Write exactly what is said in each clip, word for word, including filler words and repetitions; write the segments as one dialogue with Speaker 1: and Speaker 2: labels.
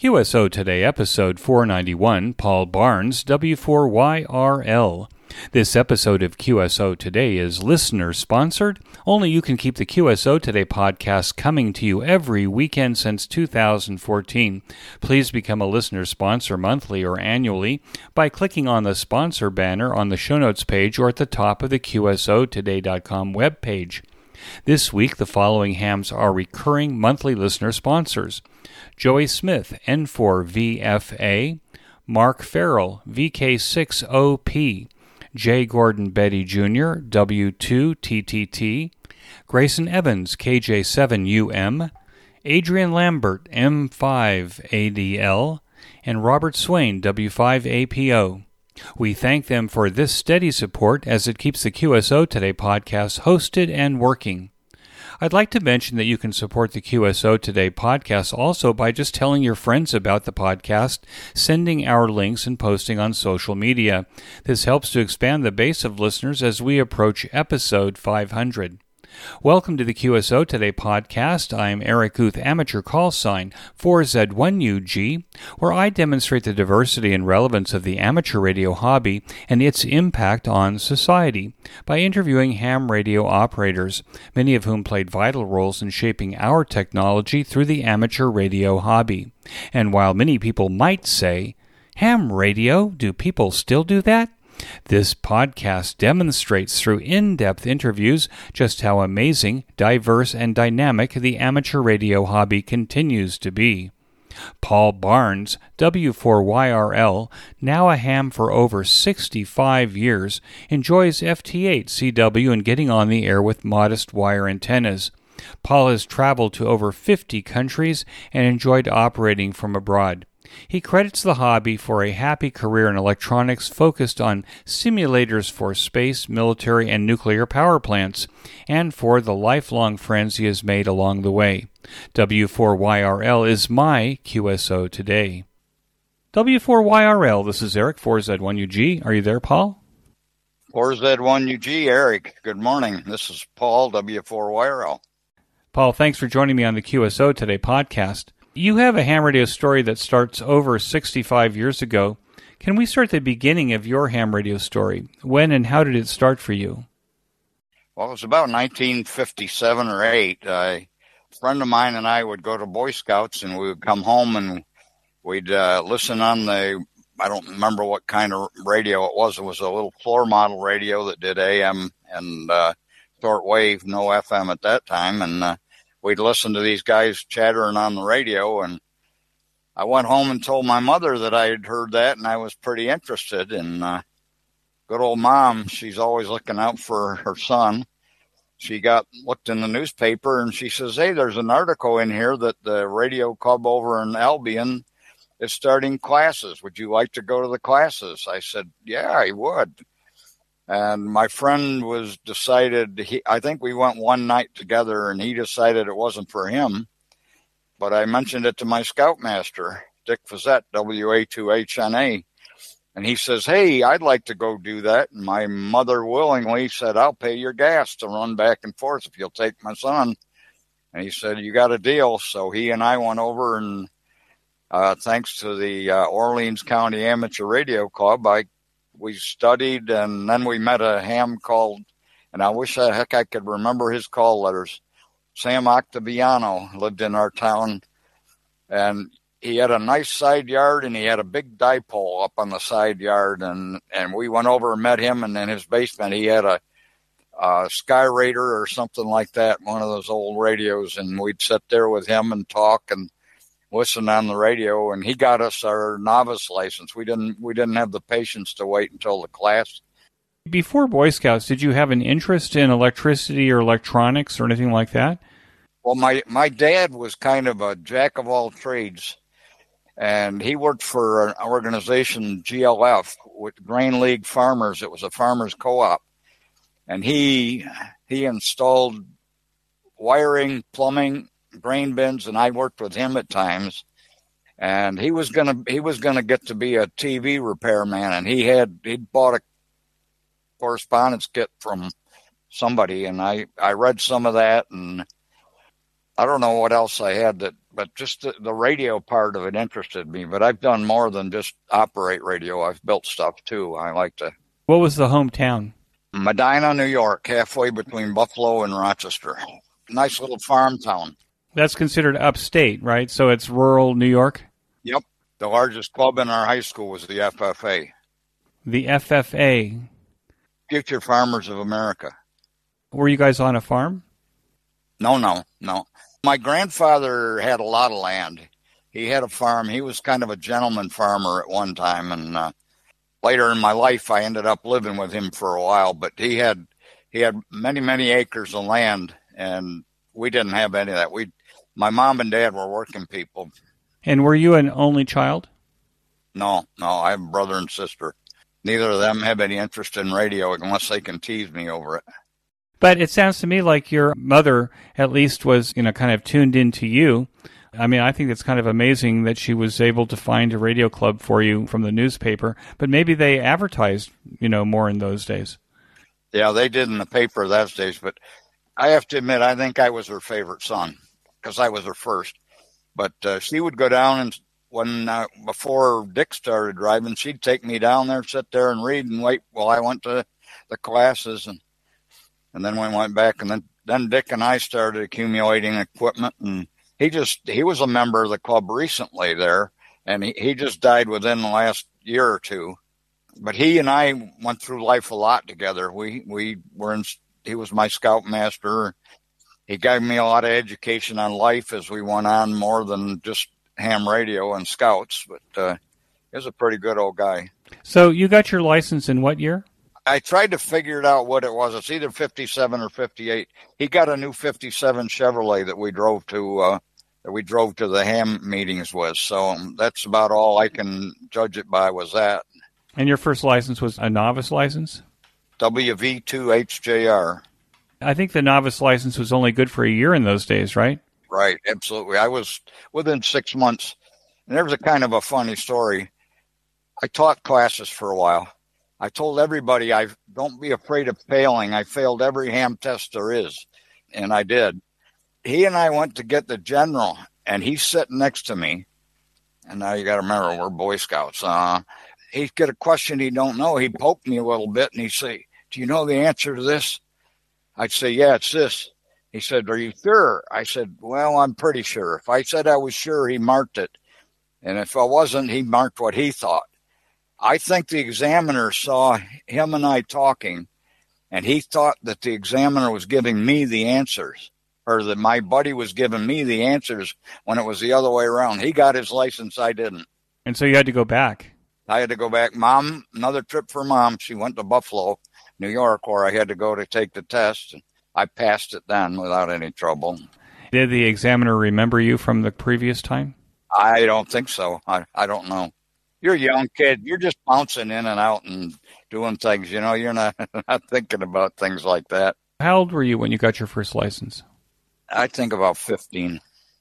Speaker 1: Q S O Today, episode four ninety-one, Paul Barnes, W four Y R L. This episode of Q S O Today is listener-sponsored. Only you can keep the Q S O Today podcast coming to you every weekend since two thousand fourteen. Please become a listener sponsor monthly or annually by clicking on the sponsor banner on the show notes page or at the top of the Q S O today dot com webpage. This week, the following hams are recurring monthly listener sponsors: Joey Smith, N four V F A, Mark Farrell, V K six O P, J. Gordon Betty Junior, W two T T T, Grayson Evans, K J seven U M, Adrian Lambert, M five A D L, and Robert Swain, W five A P O. We thank them for this steady support as it keeps the Q S O Today podcast hosted and working. I'd like to mention that you can support the Q S O Today podcast also by just telling your friends about the podcast, sending our links, and posting on social media. This helps to expand the base of listeners as we approach episode five hundred. Welcome to the Q S O Today podcast. I'm Eric Guth, amateur call sign four Z one U G, where I demonstrate the diversity and relevance of the amateur radio hobby and its impact on society by interviewing ham radio operators, many of whom played vital roles in shaping our technology through the amateur radio hobby. And while many people might say, ham radio? Do people still do that? This podcast demonstrates through in-depth interviews just how amazing, diverse, and dynamic the amateur radio hobby continues to be. Paul Barnes, W four Y R L, now a ham for over sixty-five years, enjoys F T eight C W and getting on the air with modest wire antennas. Paul has traveled to over fifty countries and enjoyed operating from abroad. He credits the hobby for a happy career in electronics focused on simulators for space, military, and nuclear power plants, and for the lifelong friends he has made along the way. W four Y R L is my Q S O Today. W four Y R L, this is Eric, four Z one U G. Are you there, Paul?
Speaker 2: four Z one U G, Eric. Good morning. This is Paul, W four Y R L.
Speaker 1: Paul, thanks for joining me on the Q S O Today podcast. You have a ham radio story that starts over sixty-five years ago. Can we start the beginning of your ham radio story? When and how did it start for you?
Speaker 2: Well, it was about nineteen fifty-seven or eight. Uh, a friend of mine and I would go to Boy Scouts, and we would come home and we'd uh, listen on the, I don't remember what kind of radio it was. It was a little floor model radio that did A M and uh, short wave, no F M at that time. And uh, we'd listen to these guys chattering on the radio, and I went home and told my mother that I had heard that, and I was pretty interested. And uh, good old mom, she's always looking out for her son. She got looked in the newspaper, and she says, "Hey, there's an article in here that the radio club over in Albion is starting classes. Would you like to go to the classes?" I said, "Yeah, I would." And my friend was decided, he, I think we went one night together, and he decided it wasn't for him. But I mentioned it to my scoutmaster, Dick Fazette, W A two H N A. And he says, "Hey, I'd like to go do that." And my mother willingly said, "I'll pay your gas to run back and forth if you'll take my son." And he said, "You got a deal." So he and I went over, and uh, thanks to the uh, Orleans County Amateur Radio Club, I we studied, and then we met a ham called, and I wish I, heck I could remember his call letters, Sam Octaviano, lived in our town, and he had a nice side yard, and he had a big dipole up on the side yard, and, and we went over and met him, and in his basement he had a, a Sky Raider or something like that, one of those old radios, and we'd sit there with him and talk and listen on the radio, and he got us our novice license. We didn't we didn't have the patience to wait until the class.
Speaker 1: Before Boy Scouts, did you have an interest in electricity or electronics or anything like that?
Speaker 2: Well, my, my dad was kind of a jack of all trades, and he worked for an organization, G L F, with Grain League Farmers. It was a farmers co-op, and he he installed wiring, plumbing, grain bins, and I worked with him at times. And he was gonna he was gonna get to be a T V repairman, and he had he'd bought a correspondence kit from somebody, and I I read some of that, and I don't know what else I had that but just the, the radio part of it interested me. But I've done more than just operate radio. I've built stuff too. I like to.
Speaker 1: What was the hometown?
Speaker 2: Medina, New York, halfway between Buffalo and Rochester. Nice little farm town.
Speaker 1: That's considered upstate, right? So it's rural New York?
Speaker 2: Yep. The largest club in our high school was the F F A.
Speaker 1: The F F A.
Speaker 2: Future Farmers of America.
Speaker 1: Were you guys on a farm?
Speaker 2: No, no, no. My grandfather had a lot of land. He had a farm. He was kind of a gentleman farmer at one time, and uh, later in my life, I ended up living with him for a while. But he had he had many, many acres of land, and we didn't have any of that. We, my mom and dad were working people.
Speaker 1: And were you an only child?
Speaker 2: No, no. I have a brother and sister. Neither of them have any interest in radio unless they can tease me over it.
Speaker 1: But it sounds to me like your mother at least was, you know, kind of tuned into you. I mean, I think it's kind of amazing that she was able to find a radio club for you from the newspaper. But maybe they advertised, you know, more in those days.
Speaker 2: Yeah, they did in the paper those days. But I have to admit, I think I was her favorite son because I was her first. But uh, she would go down and when uh, before Dick started driving, she'd take me down there, sit there and read and wait while I went to the classes. And And then we went back, and then, then Dick and I started accumulating equipment. And he just, he was a member of the club recently there, and he, he just died within the last year or two. But he and I went through life a lot together. We, we were in, he was my scoutmaster. He gave me a lot of education on life as we went on, more than just ham radio and scouts. But uh, he was a pretty good old guy.
Speaker 1: So you got your license in what year?
Speaker 2: I tried to figure it out what it was. It's either fifty-seven or fifty-eight. He got a new fifty-seven Chevrolet that we drove to uh, that we drove to the ham meetings with. So um, that's about all I can judge it by was that.
Speaker 1: And your first license was a novice license?
Speaker 2: W V two H J R.
Speaker 1: I think the novice license was only good for a year in those days, right?
Speaker 2: Right, absolutely. I was within six months. And there was a kind of a funny story. I taught classes for a while. I told everybody, I don't be afraid of failing. I failed every ham test there is, and I did. He and I went to get the general, and he's sitting next to me. And now you got to remember, we're Boy Scouts. Uh, he'd get a question he don't know. He'd poke me a little bit, and he'd say, "Do you know the answer to this?" I'd say, "Yeah, it's this." He said, "Are you sure?" I said, "Well, I'm pretty sure." If I said I was sure, he marked it. And if I wasn't, he marked what he thought. I think the examiner saw him and I talking, and he thought that the examiner was giving me the answers, or that my buddy was giving me the answers when it was the other way around. He got his license, I didn't.
Speaker 1: And so you had to go back.
Speaker 2: I had to go back. Mom, another trip for Mom. She went to Buffalo, New York, where I had to go to take the test. I passed it then without any trouble.
Speaker 1: Did the examiner remember you from the previous time?
Speaker 2: I don't think so. I, I don't know. You're a young kid. You're just bouncing in and out and doing things. You know, you're not, not thinking about things like that.
Speaker 1: How old were you when you got your first license?
Speaker 2: I think about fifteen.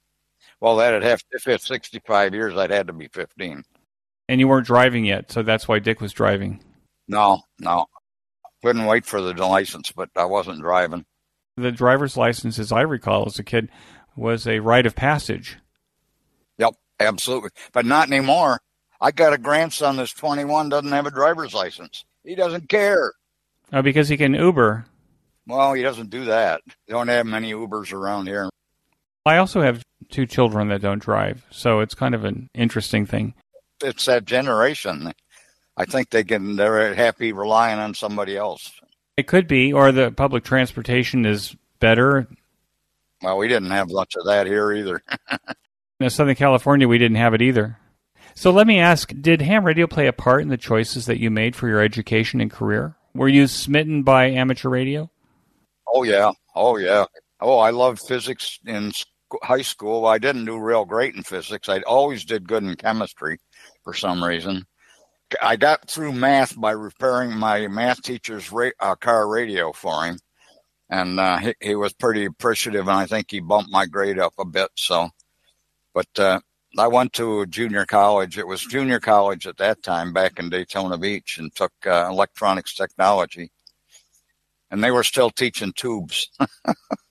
Speaker 2: Well, that'd have, if it's sixty-five years, I'd had to be fifteen.
Speaker 1: And you weren't driving yet, so that's why Dick was driving.
Speaker 2: No, no. Couldn't wait for the license, but I wasn't driving.
Speaker 1: The driver's license, as I recall as a kid, was a rite of passage.
Speaker 2: Yep, absolutely. But not anymore. I got a grandson that's twenty-one, doesn't have a driver's license. He doesn't care.
Speaker 1: Oh, because he can Uber.
Speaker 2: Well, he doesn't do that. They don't have many Ubers around here.
Speaker 1: I also have two children that don't drive, so it's kind of an interesting thing.
Speaker 2: It's that generation. I think they can, they're happy relying on somebody else.
Speaker 1: It could be, or the public transportation is better.
Speaker 2: Well, we didn't have much of that here either.
Speaker 1: In Southern California, we didn't have it either. So let me ask, did ham radio play a part in the choices that you made for your education and career? Were you smitten by amateur radio?
Speaker 2: Oh, yeah. Oh, yeah. Oh, I loved physics in high school. I didn't do real great in physics. I always did good in chemistry for some reason. I got through math by repairing my math teacher's ra- uh, car radio for him. And uh, he, he was pretty appreciative, and I think he bumped my grade up a bit. So, But uh, I went to junior college. It was junior college at that time back in Daytona Beach, and took uh, electronics technology. And they were still teaching tubes.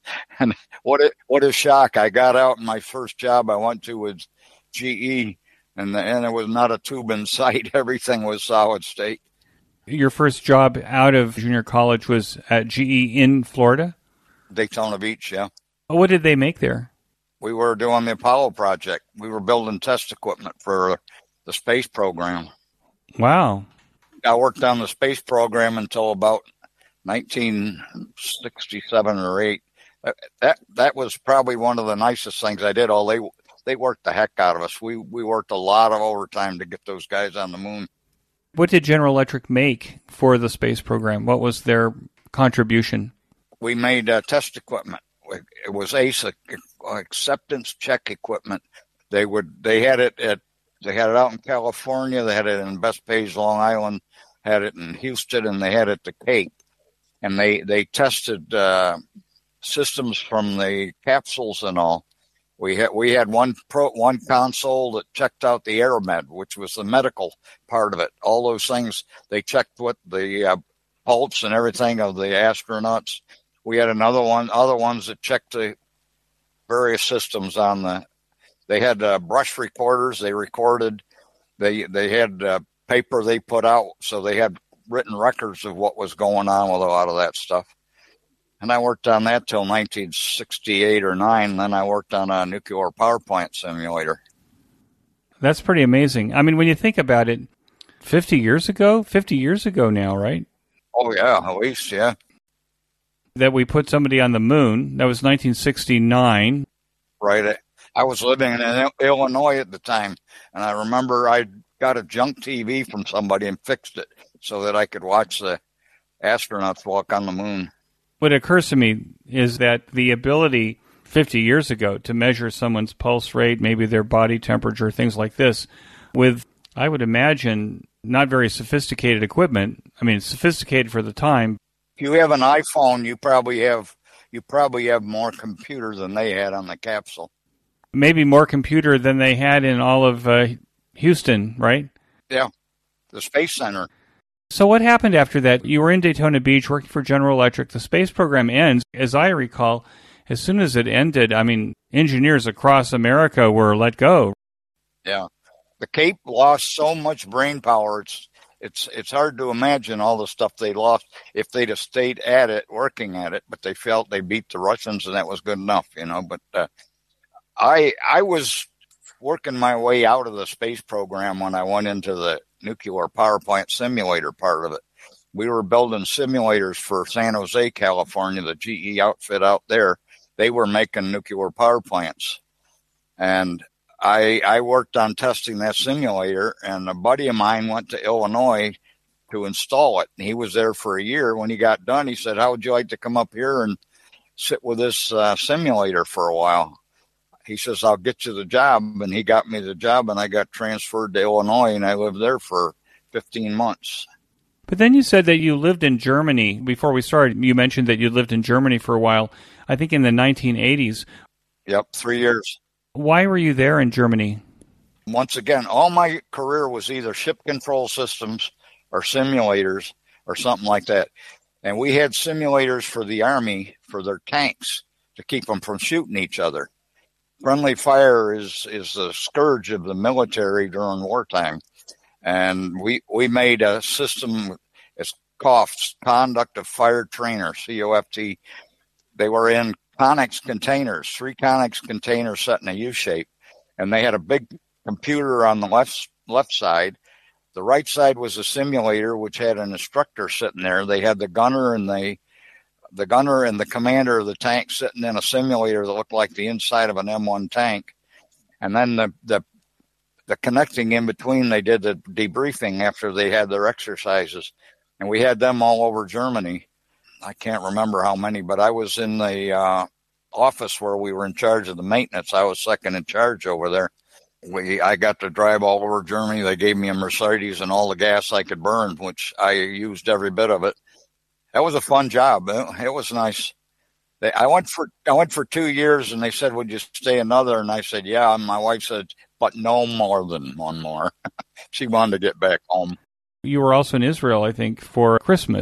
Speaker 2: And what a, what a shock. I got out and my first job I went to was G E, and, the, and there was not a tube in sight. Everything was solid state.
Speaker 1: Your first job out of junior college was at G E in Florida?
Speaker 2: Daytona Beach, yeah.
Speaker 1: What did they make there?
Speaker 2: We were doing the Apollo project. We were building test equipment for the space program.
Speaker 1: Wow.
Speaker 2: I worked on the space program until about nineteen sixty-seven or eight. That that was probably one of the nicest things I did. All they they worked the heck out of us. We we worked a lot of overtime to get those guys on the moon.
Speaker 1: What did General Electric make for the space program? What was their contribution?
Speaker 2: We made uh, test equipment. It was A C E, acceptance check equipment. They would they had it at they had it out in California. They had it in Bethpage, Long Island. Had it in Houston, and they had it at the Cape. And they they tested uh, systems from the capsules and all. We had we had one pro one console that checked out the AeroMed, which was the medical part of it. All those things they checked what the uh, pulse and everything of the astronauts. We had another one, other ones that checked the various systems on the. They had uh, brush recorders. They recorded. They they had uh, paper they put out, so they had written records of what was going on with a lot of that stuff. And I worked on that till nineteen sixty-eight or nine. Then I worked on a nuclear power plant simulator.
Speaker 1: That's pretty amazing. I mean, when you think about it, fifty years ago, fifty years ago now, right?
Speaker 2: Oh, yeah, at least, yeah.
Speaker 1: That we put somebody on the moon. That was nineteen sixty-nine.
Speaker 2: Right. I was living in Illinois at the time, and I remember I got a junk T V from somebody and fixed it so that I could watch the astronauts walk on the moon.
Speaker 1: What occurs to me is that the ability fifty years ago to measure someone's pulse rate, maybe their body temperature, things like this, with, I would imagine, not very sophisticated equipment. I mean, it's sophisticated for the time.
Speaker 2: If you have an iPhone, you probably have you probably have more computer than they had on the capsule.
Speaker 1: Maybe more computer than they had in all of uh, Houston, right?
Speaker 2: Yeah, the Space Center.
Speaker 1: So what happened after that? You were in Daytona Beach working for General Electric. The space program ends. As I recall, as soon as it ended, I mean, engineers across America were let go.
Speaker 2: Yeah. The Cape lost so much brain power. It's it's it's hard to imagine all the stuff they lost if they'd have stayed at it, working at it, but they felt they beat the Russians and that was good enough, you know. But uh, I I was working my way out of the space program when I went into the nuclear power plant simulator part of it. We were building simulators for San Jose, California, the G E outfit out there. They were making nuclear power plants. And I I worked on testing that simulator, and a buddy of mine went to Illinois to install it. And he was there for a year. When he got done, he said, "How would you like to come up here and sit with this uh, simulator for a while?" He says, "I'll get you the job." And he got me the job, and I got transferred to Illinois, and I lived there for fifteen months.
Speaker 1: But then you said that you lived in Germany. Before we started, you mentioned that you lived in Germany for a while, I think in the nineteen eighties.
Speaker 2: Yep, three years.
Speaker 1: Why were you there in Germany?
Speaker 2: Once again, all my career was either ship control systems or simulators or something like that. And we had simulators for the Army for their tanks to keep them from shooting each other. Friendly fire is, is the scourge of the military during wartime. And we, we made a system, it's called Conduct of Fire Trainer, C O F T. They were in Conex containers, three Conex containers set in a U shape. And they had a big computer on the left left side. The right side was a simulator, which had an instructor sitting there. They had the gunner and the the gunner and the commander of the tank sitting in a simulator that looked like the inside of an M one tank. And then the the the connecting in between, they did the debriefing after they had their exercises. And we had them all over Germany. I can't remember how many, but I was in the uh, office where we were in charge of the maintenance. I was second in charge over there. We, I got to drive all over Germany. They gave me a Mercedes and all the gas I could burn, which I used every bit of it. That was a fun job. It, it was nice. They, I went for I went for two years, and they said, "Would you stay another?" And I said, "Yeah." And my wife said, "But no more than one more." She wanted to get back home.
Speaker 1: You were also in Israel, I think, for Christmas.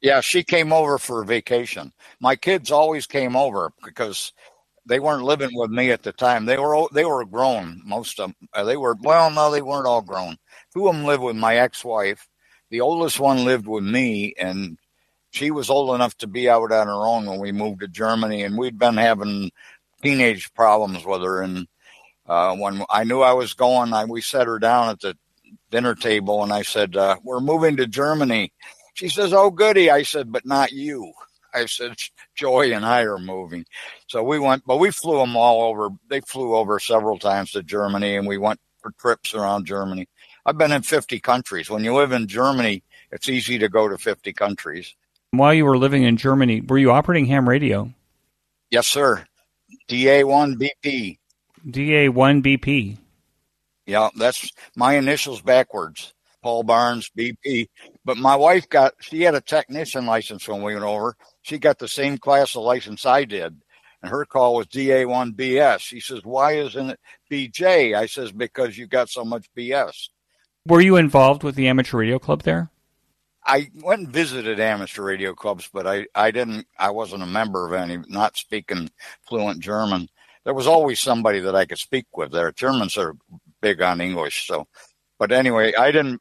Speaker 2: Yeah, she came over for vacation. My kids always came over because they weren't living with me at the time. They were they were grown, most of them. They were, well, no, they weren't all grown. Two of them lived with my ex-wife. The oldest one lived with me, and she was old enough to be out on her own when we moved to Germany, and we'd been having teenage problems with her. And uh, when I knew I was going, I, we set her down at the dinner table, and I said, uh, we're moving to Germany. She says, oh, goody. I said, but not you. I said, Joy and I are moving. So we went, but we flew them all over. They flew over several times to Germany, and we went for trips around Germany. I've been in fifty countries. When you live in Germany, it's easy to go to fifty countries.
Speaker 1: While you were living in Germany, were you operating ham radio?
Speaker 2: Yes, sir. D A one B P.
Speaker 1: D A one B P.
Speaker 2: Yeah, that's my initials backwards. Paul Barnes, B P. But my wife got, she had a technician license when we went over. She got the same class of license I did. And her call was D A one B S. She says, why isn't it B J? I says, because you got so much B S.
Speaker 1: Were you involved with the amateur radio club there?
Speaker 2: I went and visited amateur radio clubs, but I, I didn't, I wasn't a member of any, not speaking fluent German. There was always somebody that I could speak with there. Germans are big on English. So, but anyway, I didn't,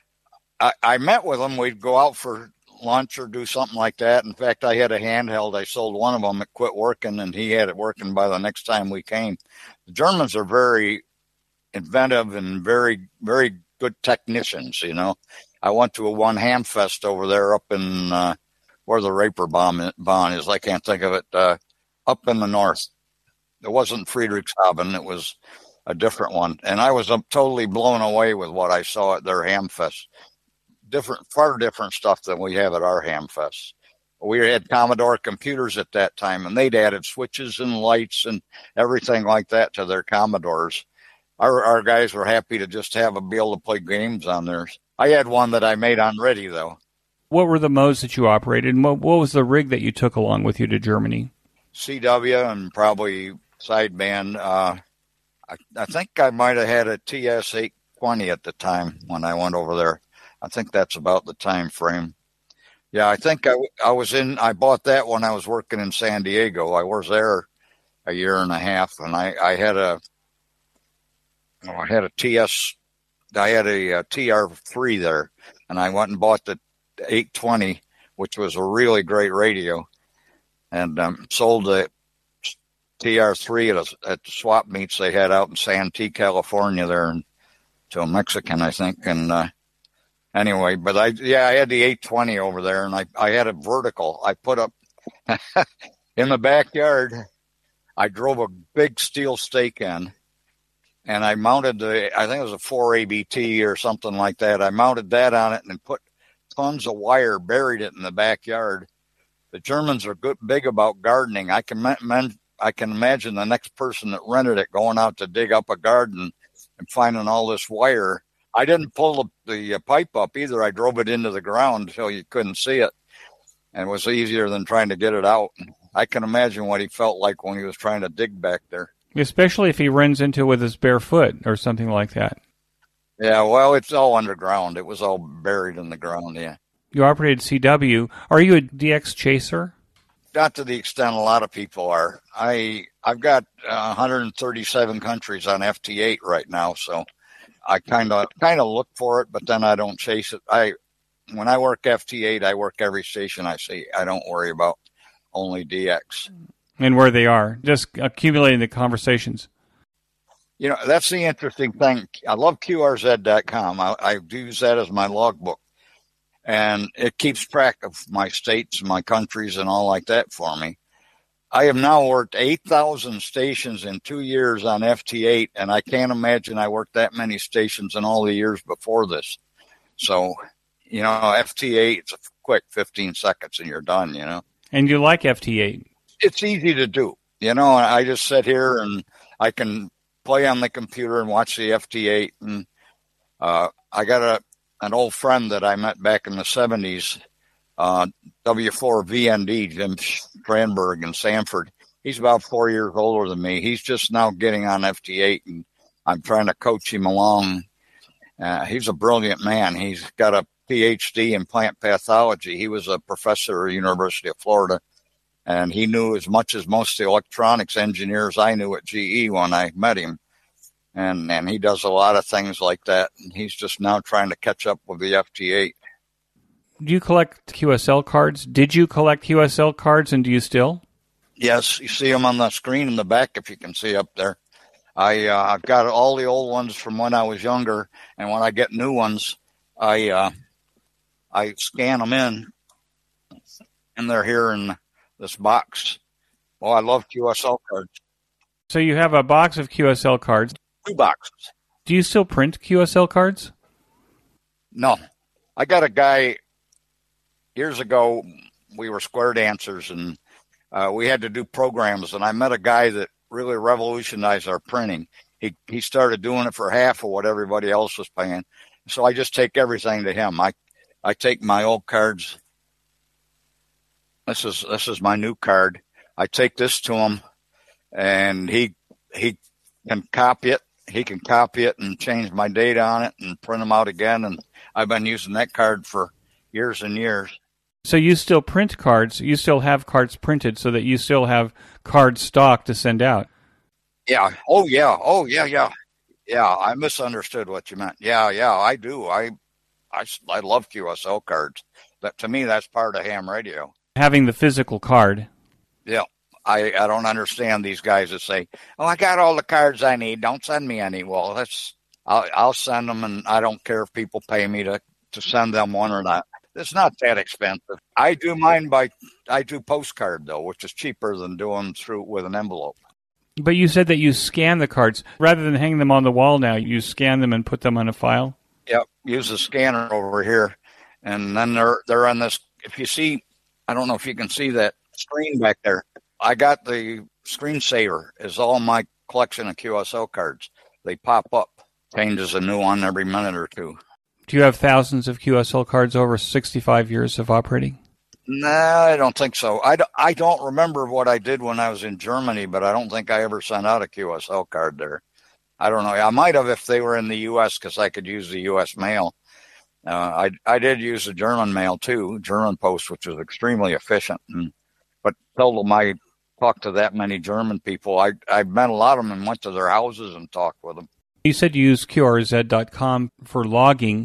Speaker 2: I, I met with them. We'd go out for lunch or do something like that. In fact, I had a handheld. I sold one of them. It quit working, and he had it working by the next time we came. The Germans are very inventive and very, very good technicians, you know. I went to a one ham fest over there up in uh, where the Reeperbahn is. I can't think of it. Uh, up in the north. It wasn't Friedrichshafen. It was a different one. And I was uh, totally blown away with what I saw at their ham fest. Different, far different stuff than we have at our ham fest. We had Commodore computers at that time, and they'd added switches and lights and everything like that to their Commodores. Our, our guys were happy to just have a be able to play games on theirs. I had one that I made on Ready, though.
Speaker 1: What were the modes that you operated, and what, what was the rig that you took along with you to Germany?
Speaker 2: C W and probably sideband. Uh, I, I think I might have had a T S eight twenty at the time when I went over there. I think that's about the time frame. Yeah, I think I, I was in, I bought that when I was working in San Diego. I was there a year and a half, and I, I had a, oh, I had a T S, I had a, a T R three there, and I went and bought the eight twenty, which was a really great radio, and um, sold the T R three at, a, at the swap meets they had out in Santee, California there, and to a Mexican, I think, and uh, anyway, but I, yeah, I had the eight twenty over there, and I, I had a vertical. I put up in the backyard. I drove a big steel stake in, and I mounted the, I think it was a four A B T or something like that. I mounted that on it and put tons of wire, buried it in the backyard. The Germans are good, big about gardening. I can, men, I can imagine the next person that rented it going out to dig up a garden and finding all this wire. I didn't pull the, the pipe up either. I drove it into the ground until you couldn't see it. And it was easier than trying to get it out. I can imagine what he felt like when he was trying to dig back there.
Speaker 1: Especially if he runs into it with his bare foot or something like that.
Speaker 2: Yeah, well, it's all underground. It was all buried in the ground, yeah.
Speaker 1: You operated C W. Are you a D X chaser?
Speaker 2: Not to the extent a lot of people are. I, I've got uh, one hundred thirty-seven countries on F T eight right now, so I kind of kind of look for it, but then I don't chase it. I when I work F T eight, I work every station I see. I don't worry about only D X.
Speaker 1: And where they are, just accumulating the conversations.
Speaker 2: You know, that's the interesting thing. I love Q R Z dot com. I, I use that as my logbook, and it keeps track of my states, my countries, and all like that for me. I have now worked eight thousand stations in two years on F T eight, and I can't imagine I worked that many stations in all the years before this. So, you know, F T eight, it's a quick fifteen seconds and you're done, you know.
Speaker 1: And you like F T eight?
Speaker 2: It's easy to do. You know, I just sit here and I can play on the computer and watch the F T eight. And uh, I got a an old friend that I met back in the seventies, uh, W four V N D, Jim Strandberg in Sanford. He's about four years older than me. He's just now getting on F T eight, and I'm trying to coach him along. Uh, he's a brilliant man. He's got a P H D in plant pathology. He was a professor at the University of Florida, and he knew as much as most of the electronics engineers I knew at G E when I met him. And and he does a lot of things like that, and he's just now trying to catch up with the F T eight.
Speaker 1: Do you collect Q S L cards? Did you collect Q S L cards, and do you still?
Speaker 2: Yes, you see them on the screen in the back if you can see up there. I, uh, I've got all the old ones from when I was younger, and when I get new ones, I uh, I scan them in, and they're here in this box. Oh, I love Q S L cards.
Speaker 1: So you have a box of Q S L cards.
Speaker 2: Two boxes.
Speaker 1: Do you still print Q S L cards?
Speaker 2: No. I got a guy, years ago, we were square dancers, and uh, we had to do programs, and I met a guy that really revolutionized our printing. He he started doing it for half of what everybody else was paying. So I just take everything to him. I I take my old cards. This is this is my new card. I take this to him, and he he can copy it. He can copy it and change my data on it and print them out again. And I've been using that card for years and years.
Speaker 1: So you still print cards. You still have cards printed so that you still have card stock to send out.
Speaker 2: Yeah. Oh, yeah. Oh, yeah, yeah. Yeah, I misunderstood what you meant. Yeah, yeah, I do. I, I, I love Q S L cards. That, to me, that's part of ham radio.
Speaker 1: Having the physical card.
Speaker 2: Yeah. I, I don't understand these guys that say, oh, I got all the cards I need. Don't send me any. Well, that's I'll, I'll send them, and I don't care if people pay me to, to send them one or not. It's not that expensive. I do mine by, I do postcard, though, which is cheaper than doing through with an envelope.
Speaker 1: But you said that you scan the cards. Rather than hang them on the wall now, you scan them and put them on a file?
Speaker 2: Yep, use the scanner over here. And then they're they're on this, if you see, I don't know if you can see that screen back there. I got the screensaver is all my collection of Q S L cards. They pop up. Changes a new one every minute or two.
Speaker 1: Do you have thousands of Q S L cards over sixty-five years of operating?
Speaker 2: No, I don't think so. I, do, I don't remember what I did when I was in Germany, but I don't think I ever sent out a Q S L card there. I don't know. I might have if they were in the U S because I could use the U S mail. Uh, I I did use the German mail too, German post, which was extremely efficient. And, but seldom I talked to that many German people. I I met a lot of them and went to their houses and talked with them.
Speaker 1: You said you use Q R Z dot com for logging.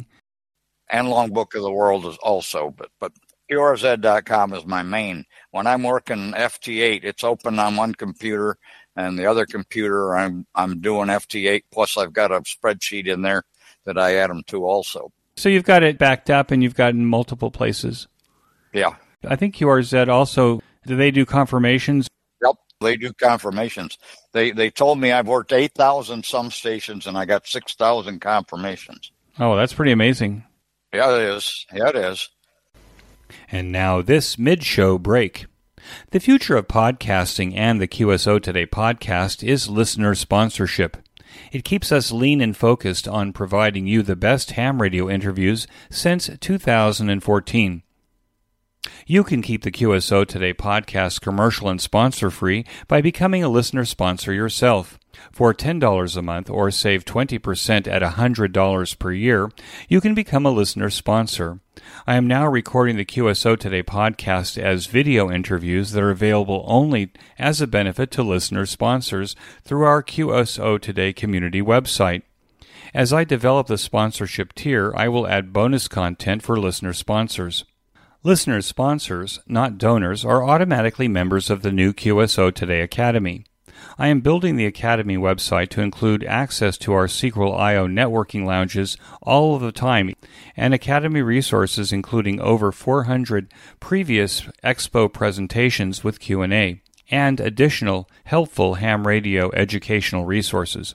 Speaker 2: And Longbook of the World is also, but but Q R Z dot com is my main. When I'm working F T eight, it's open on one computer, and the other computer I'm I'm doing F T eight. Plus, I've got a spreadsheet in there that I add them to also.
Speaker 1: So you've got it backed up, and you've got it in multiple places.
Speaker 2: Yeah.
Speaker 1: I think Q R Z also, do they do confirmations?
Speaker 2: Yep, they do confirmations. They they told me I've worked eight thousand some stations, and I got six thousand confirmations.
Speaker 1: Oh, that's pretty amazing.
Speaker 2: Yeah, it is. Yeah, it is.
Speaker 1: And now this mid-show break. The future of podcasting and the Q S O Today podcast is listener sponsorship. It keeps us lean and focused on providing you the best ham radio interviews since two thousand fourteen. You can keep the Q S O Today podcast commercial and sponsor-free by becoming a listener sponsor yourself. For ten dollars a month or save twenty percent at one hundred dollars per year, you can become a listener sponsor. I am now recording the Q S O Today podcast as video interviews that are available only as a benefit to listener sponsors through our Q S O Today community website. As I develop the sponsorship tier, I will add bonus content for listener sponsors. Listener sponsors, not donors, are automatically members of the new Q S O Today Academy. I am building the Academy website to include access to our Sequel I O networking lounges all of the time and Academy resources including over four hundred previous Expo presentations with Q and A and additional helpful ham radio educational resources.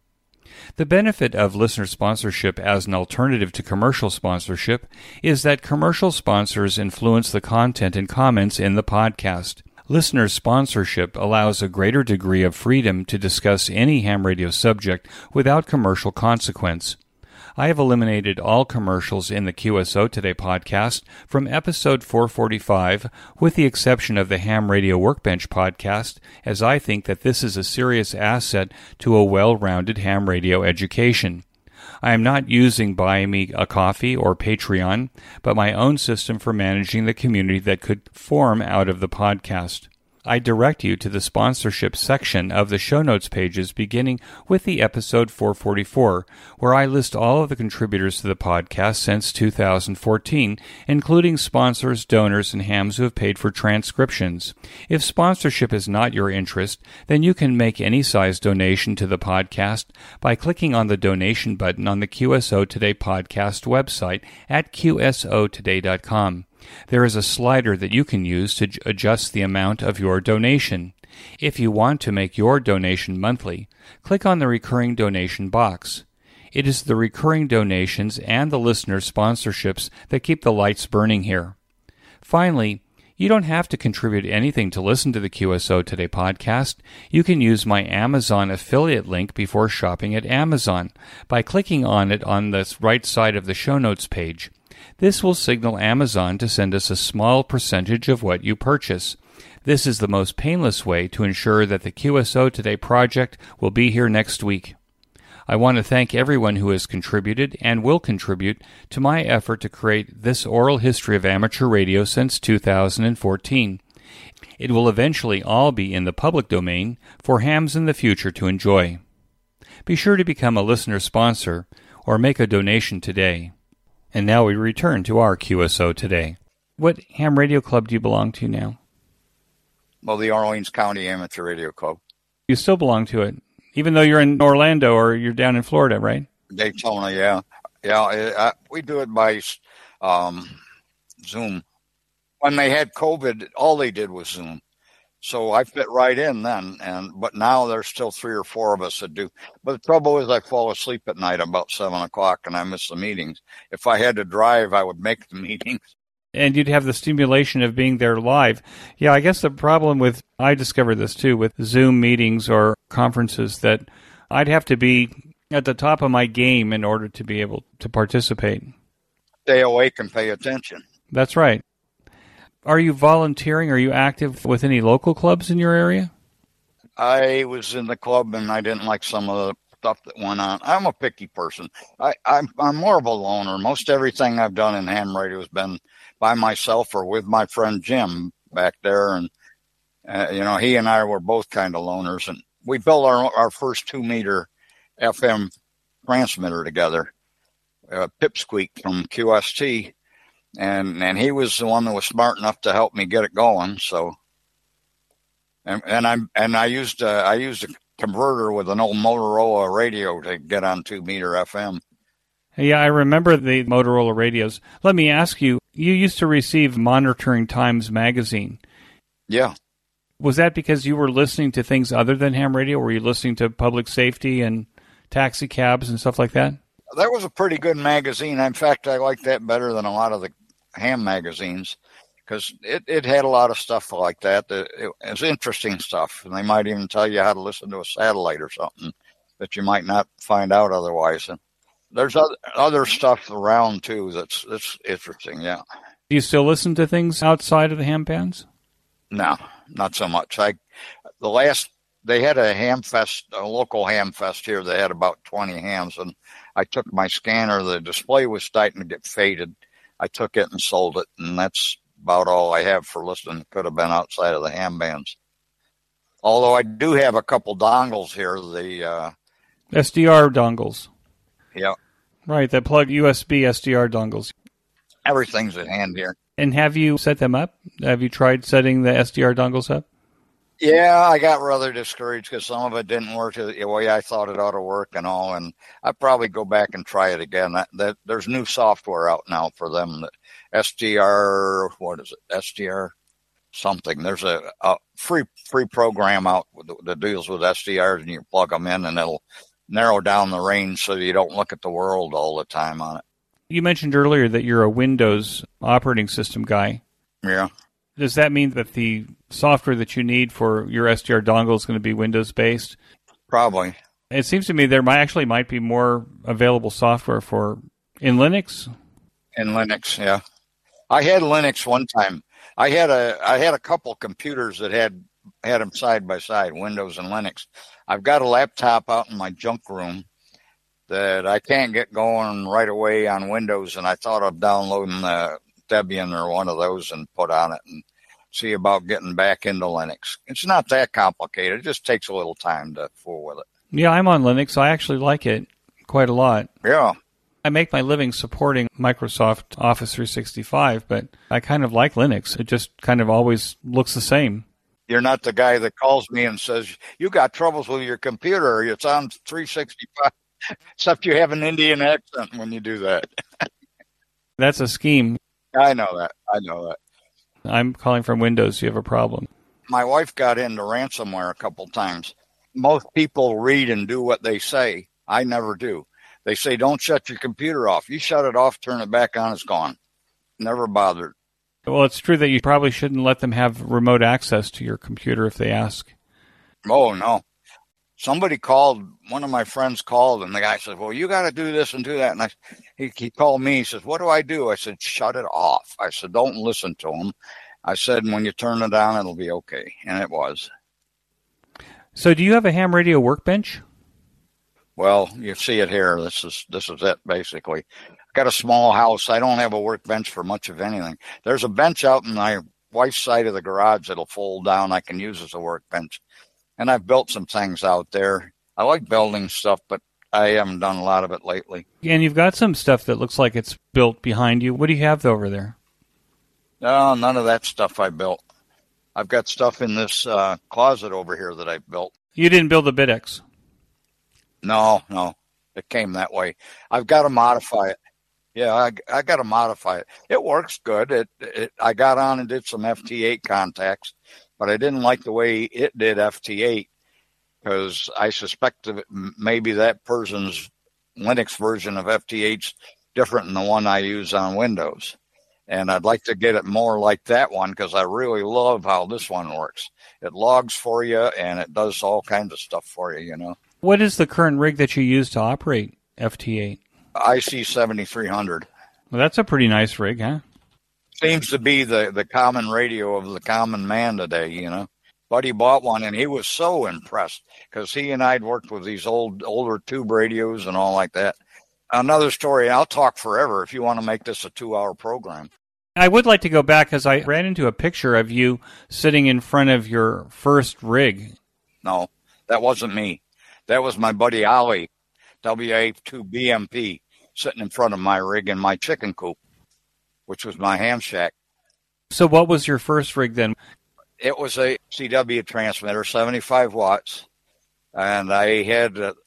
Speaker 1: The benefit of listener sponsorship as an alternative to commercial sponsorship is that commercial sponsors influence the content and comments in the podcast. Listener sponsorship allows a greater degree of freedom to discuss any ham radio subject without commercial consequence. I have eliminated all commercials in the Q S O Today podcast from episode four forty-five, with the exception of the Ham Radio Workbench podcast, as I think that this is a serious asset to a well-rounded ham radio education. I am not using Buy Me a Coffee or Patreon, but my own system for managing the community that could form out of the podcast. I direct you to the sponsorship section of the show notes pages beginning with the episode four forty-four, where I list all of the contributors to the podcast since two thousand fourteen, including sponsors, donors, and hams who have paid for transcriptions. If sponsorship is not your interest, then you can make any size donation to the podcast by clicking on the donation button on the Q S O Today podcast website at Q S O today dot com. There is a slider that you can use to adjust the amount of your donation. If you want to make your donation monthly, click on the recurring donation box. It is the recurring donations and the listener sponsorships that keep the lights burning here. Finally, you don't have to contribute anything to listen to the Q S O Today podcast. You can use my Amazon affiliate link before shopping at Amazon by clicking on it on the right side of the show notes page. This will signal Amazon to send us a small percentage of what you purchase. This is the most painless way to ensure that the Q S O Today project will be here next week. I want to thank everyone who has contributed and will contribute to my effort to create this oral history of amateur radio since two thousand fourteen. It will eventually all be in the public domain for hams in the future to enjoy. Be sure to become a listener sponsor or make a donation today. And now we return to our Q S O Today. What ham radio club do you belong to now?
Speaker 2: Well, the Orleans County Amateur Radio Club.
Speaker 1: You still belong to it, even though you're in Orlando or you're down in Florida, right?
Speaker 2: Daytona, yeah. Yeah, it, I, we do it by um, Zoom. When they had COVID, all they did was Zoom. So I fit right in then, and but now there's still three or four of us that do. But the trouble is I fall asleep at night about seven o'clock and I miss the meetings. If I had to drive, I would make the meetings.
Speaker 1: And you'd have the stimulation of being there live. Yeah, I guess the problem with, I discovered this too, with Zoom meetings or conferences, that I'd have to be at the top of my game in order to be able to participate.
Speaker 2: Stay awake and pay attention.
Speaker 1: That's right. Are you volunteering? Are you active with any local clubs in your area?
Speaker 2: I was in the club and I didn't like some of the stuff that went on. I'm a picky person. I, I'm, I'm more of a loner. Most everything I've done in ham radio has been by myself or with my friend Jim back there. And, uh, you know, he and I were both kind of loners. And we built our, our first two-meter F M transmitter together, uh, Pipsqueak from Q S T. And and he was the one that was smart enough to help me get it going. So, and and I and I used a, I used a converter with an old Motorola radio to get on two meter F M.
Speaker 1: Yeah, I remember the Motorola radios. Let me ask you: you used to receive Monitoring Times magazine.
Speaker 2: Yeah.
Speaker 1: Was that because you were listening to things other than ham radio? Were you listening to public safety and taxi cabs and stuff like that?
Speaker 2: That was a pretty good magazine. In fact, I liked that better than a lot of the ham magazines because it, it had a lot of stuff like that. It, it was interesting stuff, and they might even tell you how to listen to a satellite or something that you might not find out otherwise. And there's other, other stuff around, too, that's, that's interesting, yeah.
Speaker 1: Do you still listen to things outside of the ham pans?
Speaker 2: No, not so much. I the last, they had a ham fest, a local ham fest here. They had about twenty hams, and I took my scanner. The display was starting to get faded. I took it and sold it, and that's about all I have for listening. Could have been outside of the ham bands. Although I do have a couple dongles here. The uh,
Speaker 1: S D R dongles.
Speaker 2: Yeah.
Speaker 1: Right, that plug U S B S D R dongles.
Speaker 2: Everything's at hand here.
Speaker 1: And have you set them up? Have you tried setting the S D R dongles up?
Speaker 2: Yeah, I got rather discouraged because some of it didn't work the way I thought it ought to work and all, and I'd probably go back and try it again. That, that there's new software out now for them. That S D R, what is it? S D R something. There's a, a free free program out that deals with S D Rs, and you plug them in, and it'll narrow down the range so you don't look at the world all the time on it.
Speaker 1: You mentioned earlier that you're a Windows operating system guy.
Speaker 2: Yeah.
Speaker 1: Does that mean that the software that you need for your S D R dongle is going to be Windows-based?
Speaker 2: Probably.
Speaker 1: It seems to me there might actually might be more available software for in Linux.
Speaker 2: In Linux, yeah. I had Linux one time. I had a I had a couple computers that had had them side by side, Windows and Linux. I've got a laptop out in my junk room, that I can't get going right away on Windows, and I thought of downloading the Debian or one of those and put on it and see about getting back into Linux. It's not that complicated. It just takes a little time to fool with it.
Speaker 1: Yeah, I'm on Linux. I actually like it quite a lot.
Speaker 2: Yeah.
Speaker 1: I make my living supporting Microsoft Office three sixty-five, but I kind of like Linux. It just kind of always looks the same.
Speaker 2: You're not the guy that calls me and says, you got troubles with your computer. It's on three sixty-five, except you have an Indian accent when you do that.
Speaker 1: That's a scheme.
Speaker 2: I know that. I know that.
Speaker 1: I'm calling from Windows. You have a problem.
Speaker 2: My wife got into ransomware a couple times. Most people read and do what they say. I never do. They say, don't shut your computer off. You shut it off, turn it back on, it's gone. Never bothered.
Speaker 1: Well, it's true that you probably shouldn't let them have remote access to your computer if they ask.
Speaker 2: Oh, no. Somebody called, one of my friends called, and the guy said, well, you got to do this and do that. And I, he, he called me. He says, what do I do? I said, shut it off. I said, don't listen to him. I said, when you turn it on, it'll be okay. And it was.
Speaker 1: So do you have a ham radio workbench?
Speaker 2: Well, you see it here. This is this is it, basically. I got a small house. I don't have a workbench for much of anything. There's a bench out in my wife's side of the garage that'll fold down. I can use as a workbench. And I've built some things out there. I like building stuff, but I haven't done a lot of it lately.
Speaker 1: And you've got some stuff that looks like it's built behind you. What do you have over there?
Speaker 2: No, none of that stuff I built. I've got stuff in this uh, closet over here that I built.
Speaker 1: You didn't build the Bidex?
Speaker 2: No, no. It came that way. I've got to modify it. Yeah, I, I got to modify it. It works good. It, it. I got on and did some F T eight contacts, but I didn't like the way it did F T eight because I suspect that maybe that person's Linux version of F T eight's different than the one I use on Windows. And I'd like to get it more like that one because I really love how this one works. It logs for you, and it does all kinds of stuff for you, you know.
Speaker 1: What is the current rig that you use to operate F T eight?
Speaker 2: I C seventy-three hundred.
Speaker 1: Well, that's a pretty nice rig, huh?
Speaker 2: Seems to be the, the common radio of the common man today, you know. Buddy bought one, and he was so impressed because he and I had worked with these old older tube radios and all like that. Another story, I'll talk forever if you want to make this a two-hour program.
Speaker 1: I would like to go back because I ran into a picture of you sitting in front of your first rig.
Speaker 2: No, that wasn't me. That was my buddy Ollie, W A two B M P, sitting in front of my rig in my chicken coop, which was my ham shack.
Speaker 1: So what was your first rig then?
Speaker 2: It was a C W transmitter, seventy-five watts, and I had a,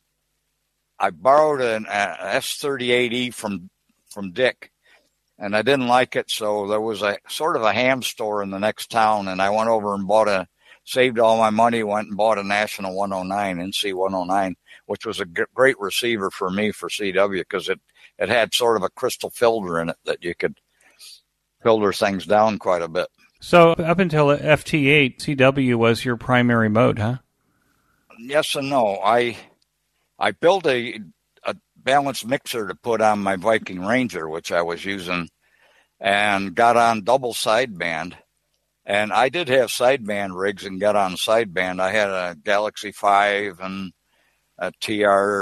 Speaker 2: I borrowed an S thirty-eight E from from Dick, and I didn't like it, so there was a sort of a ham store in the next town, and I went over and bought a, saved all my money, went and bought a National one oh nine, N C one oh nine, which was a g- great receiver for me for C W because it, it had sort of a crystal filter in it that you could filter things down quite a bit.
Speaker 1: So up until F T eight, C W was your primary mode, huh?
Speaker 2: Yes and no. I I built a, a balanced mixer to put on my Viking Ranger, which I was using, and got on double sideband. And I did have sideband rigs and got on sideband. I had a Galaxy five and a T R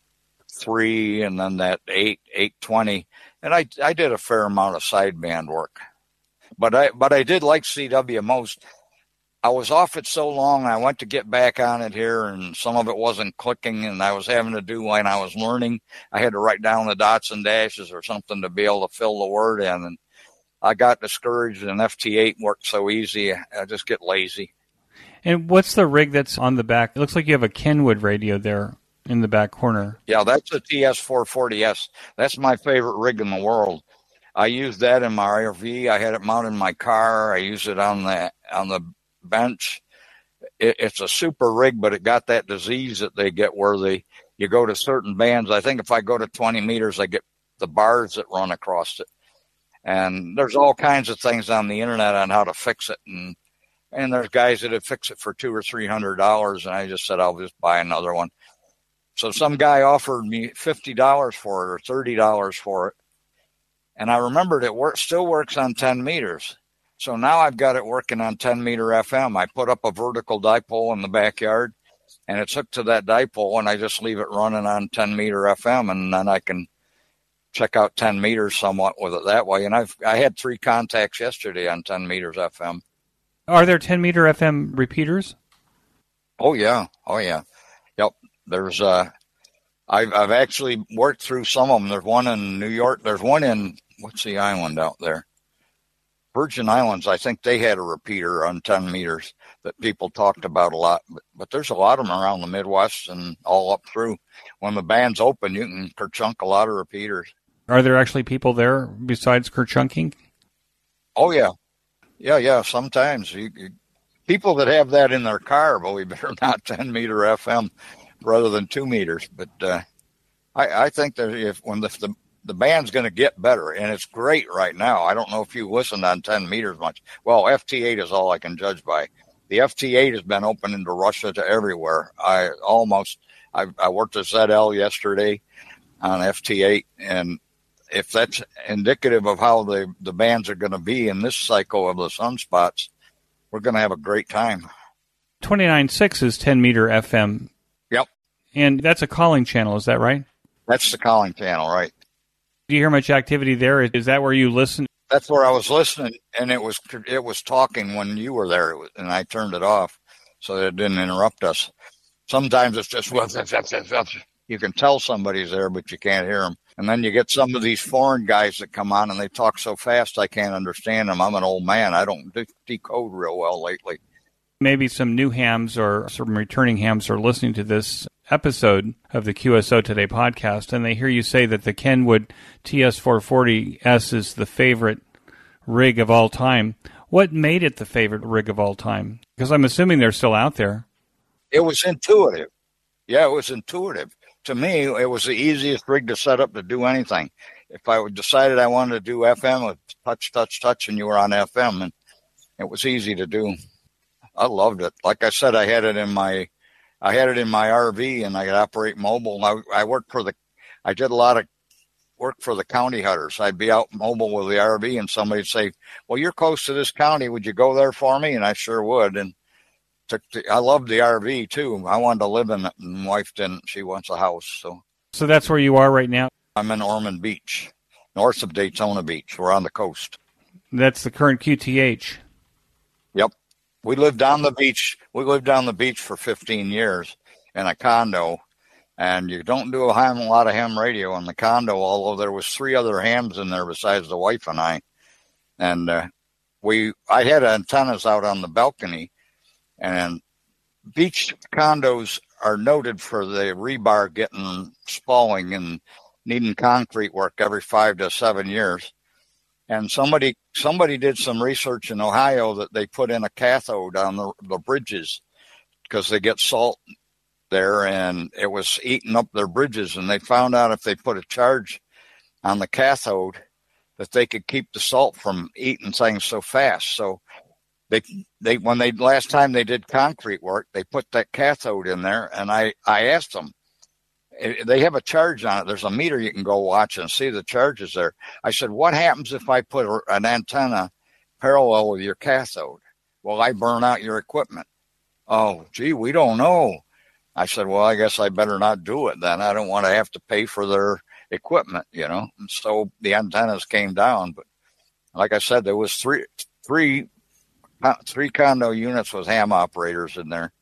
Speaker 2: three and then that eight, eight twenty. And I, I did a fair amount of sideband work. But I but I did like C W most. I was off it so long, I went to get back on it here, and some of it wasn't clicking, and I was having to do when I was learning. I had to write down the dots and dashes or something to be able to fill the word in, and I got discouraged, and F T eight worked so easy, I just get lazy.
Speaker 1: And what's the rig that's on the back? It looks like you have a Kenwood radio there in the back corner.
Speaker 2: Yeah, that's a T S four forty S. That's my favorite rig in the world. I used that in my R V. I had it mounted in my car. I used it on the on the bench. It, it's a super rig, but it got that disease that they get where they you go to certain bands. I think if I go to twenty meters, I get the bars that run across it. And there's all kinds of things on the internet on how to fix it, and and there's guys that have fixed it for two or three hundred dollars. And I just said I'll just buy another one. So some guy offered me fifty dollars for it or thirty dollars for it. And I remembered it work, still works on ten meters. So now I've got it working on ten meter F M. I put up a vertical dipole in the backyard, and it's hooked to that dipole, and I just leave it running on ten meter F M, and then I can check out ten meters somewhat with it that way. And I've I had three contacts yesterday on ten meters F M.
Speaker 1: Are there ten meter F M repeaters?
Speaker 2: Oh yeah, oh yeah, yep. There's uh, I've I've actually worked through some of them. There's one in New York. There's one in what's the island out there? Virgin Islands. I think they had a repeater on ten meters that people talked about a lot. But, but there's a lot of them around the Midwest and all up through. When the band's open, you can kerchunk a lot of repeaters.
Speaker 1: Are there actually people there besides kerchunking?
Speaker 2: Oh yeah, yeah, yeah. Sometimes you, you, people that have that in their car, believe it or not, ten meter F M rather than two meters. But uh, I, I think that if when the the, the band's going to get better, and it's great right now. I don't know if you listened on ten meters much. Well, F T eight is all I can judge by. The F T eight has been open into Russia to everywhere. I almost I, I worked at Z L yesterday on F T eight, and if that's indicative of how the, the bands are going to be in this cycle of the sunspots, we're going to have a great time.
Speaker 1: twenty-nine point six is ten meter F M.
Speaker 2: Yep.
Speaker 1: And that's a calling channel, is that right?
Speaker 2: That's the calling channel, right.
Speaker 1: Do you hear much activity there? Is that where you listen?
Speaker 2: That's where I was listening, and it was it was talking when you were there, and I turned it off so that it didn't interrupt us. Sometimes it's just, you can tell somebody's there, but you can't hear them. And then you get some of these foreign guys that come on, and they talk so fast I can't understand them. I'm an old man. I don't de- decode real well lately.
Speaker 1: Maybe some new hams or some returning hams are listening to this episode of the Q S O Today podcast, and they hear you say that the Kenwood T S four forty S is the favorite rig of all time. What made it the favorite rig of all time? Because I'm assuming they're still out there.
Speaker 2: It was intuitive. Yeah, it was intuitive. To me, it was the easiest rig to set up to do anything. If I decided I wanted to do F M, with touch, touch, touch, and you were on F M, and it was easy to do. I loved it. Like I said, I had it in my, I had it in my R V, and I could operate mobile. And I, I worked for the, I did a lot of work for the county hunters. I'd be out mobile with the R V, and somebody'd say, "Well, you're close to this county. Would you go there for me?" And I sure would. And took the, I loved the R V too. I wanted to live in it, and my wife didn't. She wants a house. So,
Speaker 1: so that's where you are right now.
Speaker 2: I'm in Ormond Beach, north of Daytona Beach. We're on the coast.
Speaker 1: That's the current Q T H.
Speaker 2: Yep. We lived on the beach. We lived on the beach for fifteen years in a condo, and you don't do a ham, a lot of ham radio in the condo, although there was three other hams in there besides the wife and I. And uh, we, I had antennas out on the balcony, and beach condos are noted for the rebar getting spalling and needing concrete work every five to seven years. And somebody somebody did some research in Ohio that they put in a cathode on the, the bridges because they get salt there, and it was eating up their bridges. And they found out if they put a charge on the cathode that they could keep the salt from eating things so fast. So they they when they last time they did concrete work, they put that cathode in there, and I, I asked them. They have a charge on it. There's a meter you can go watch and see the charges there. I said, what happens if I put an antenna parallel with your cathode? Will I burn out your equipment? Oh, gee, we don't know. I said, well, I guess I better not do it then. I don't want to have to pay for their equipment, you know. And so the antennas came down. But like I said, there was three, three, three condo units with ham operators in there.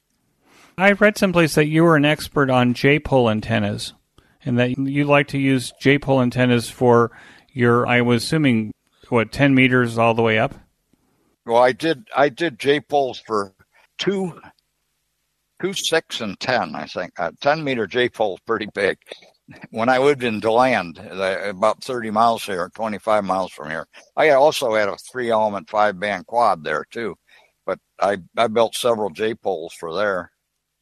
Speaker 1: I read someplace that you were an expert on J-pole antennas, and that you like to use J-pole antennas for your, I was assuming, what, ten meters all the way up?
Speaker 2: Well, I did I did J-poles for two, two, six, and ten, I think. A ten-meter J-pole is pretty big. When I lived in DeLand, about thirty miles here, twenty-five miles from here, I also had a three-element five-band quad there, too. But I, I built several J-poles for there.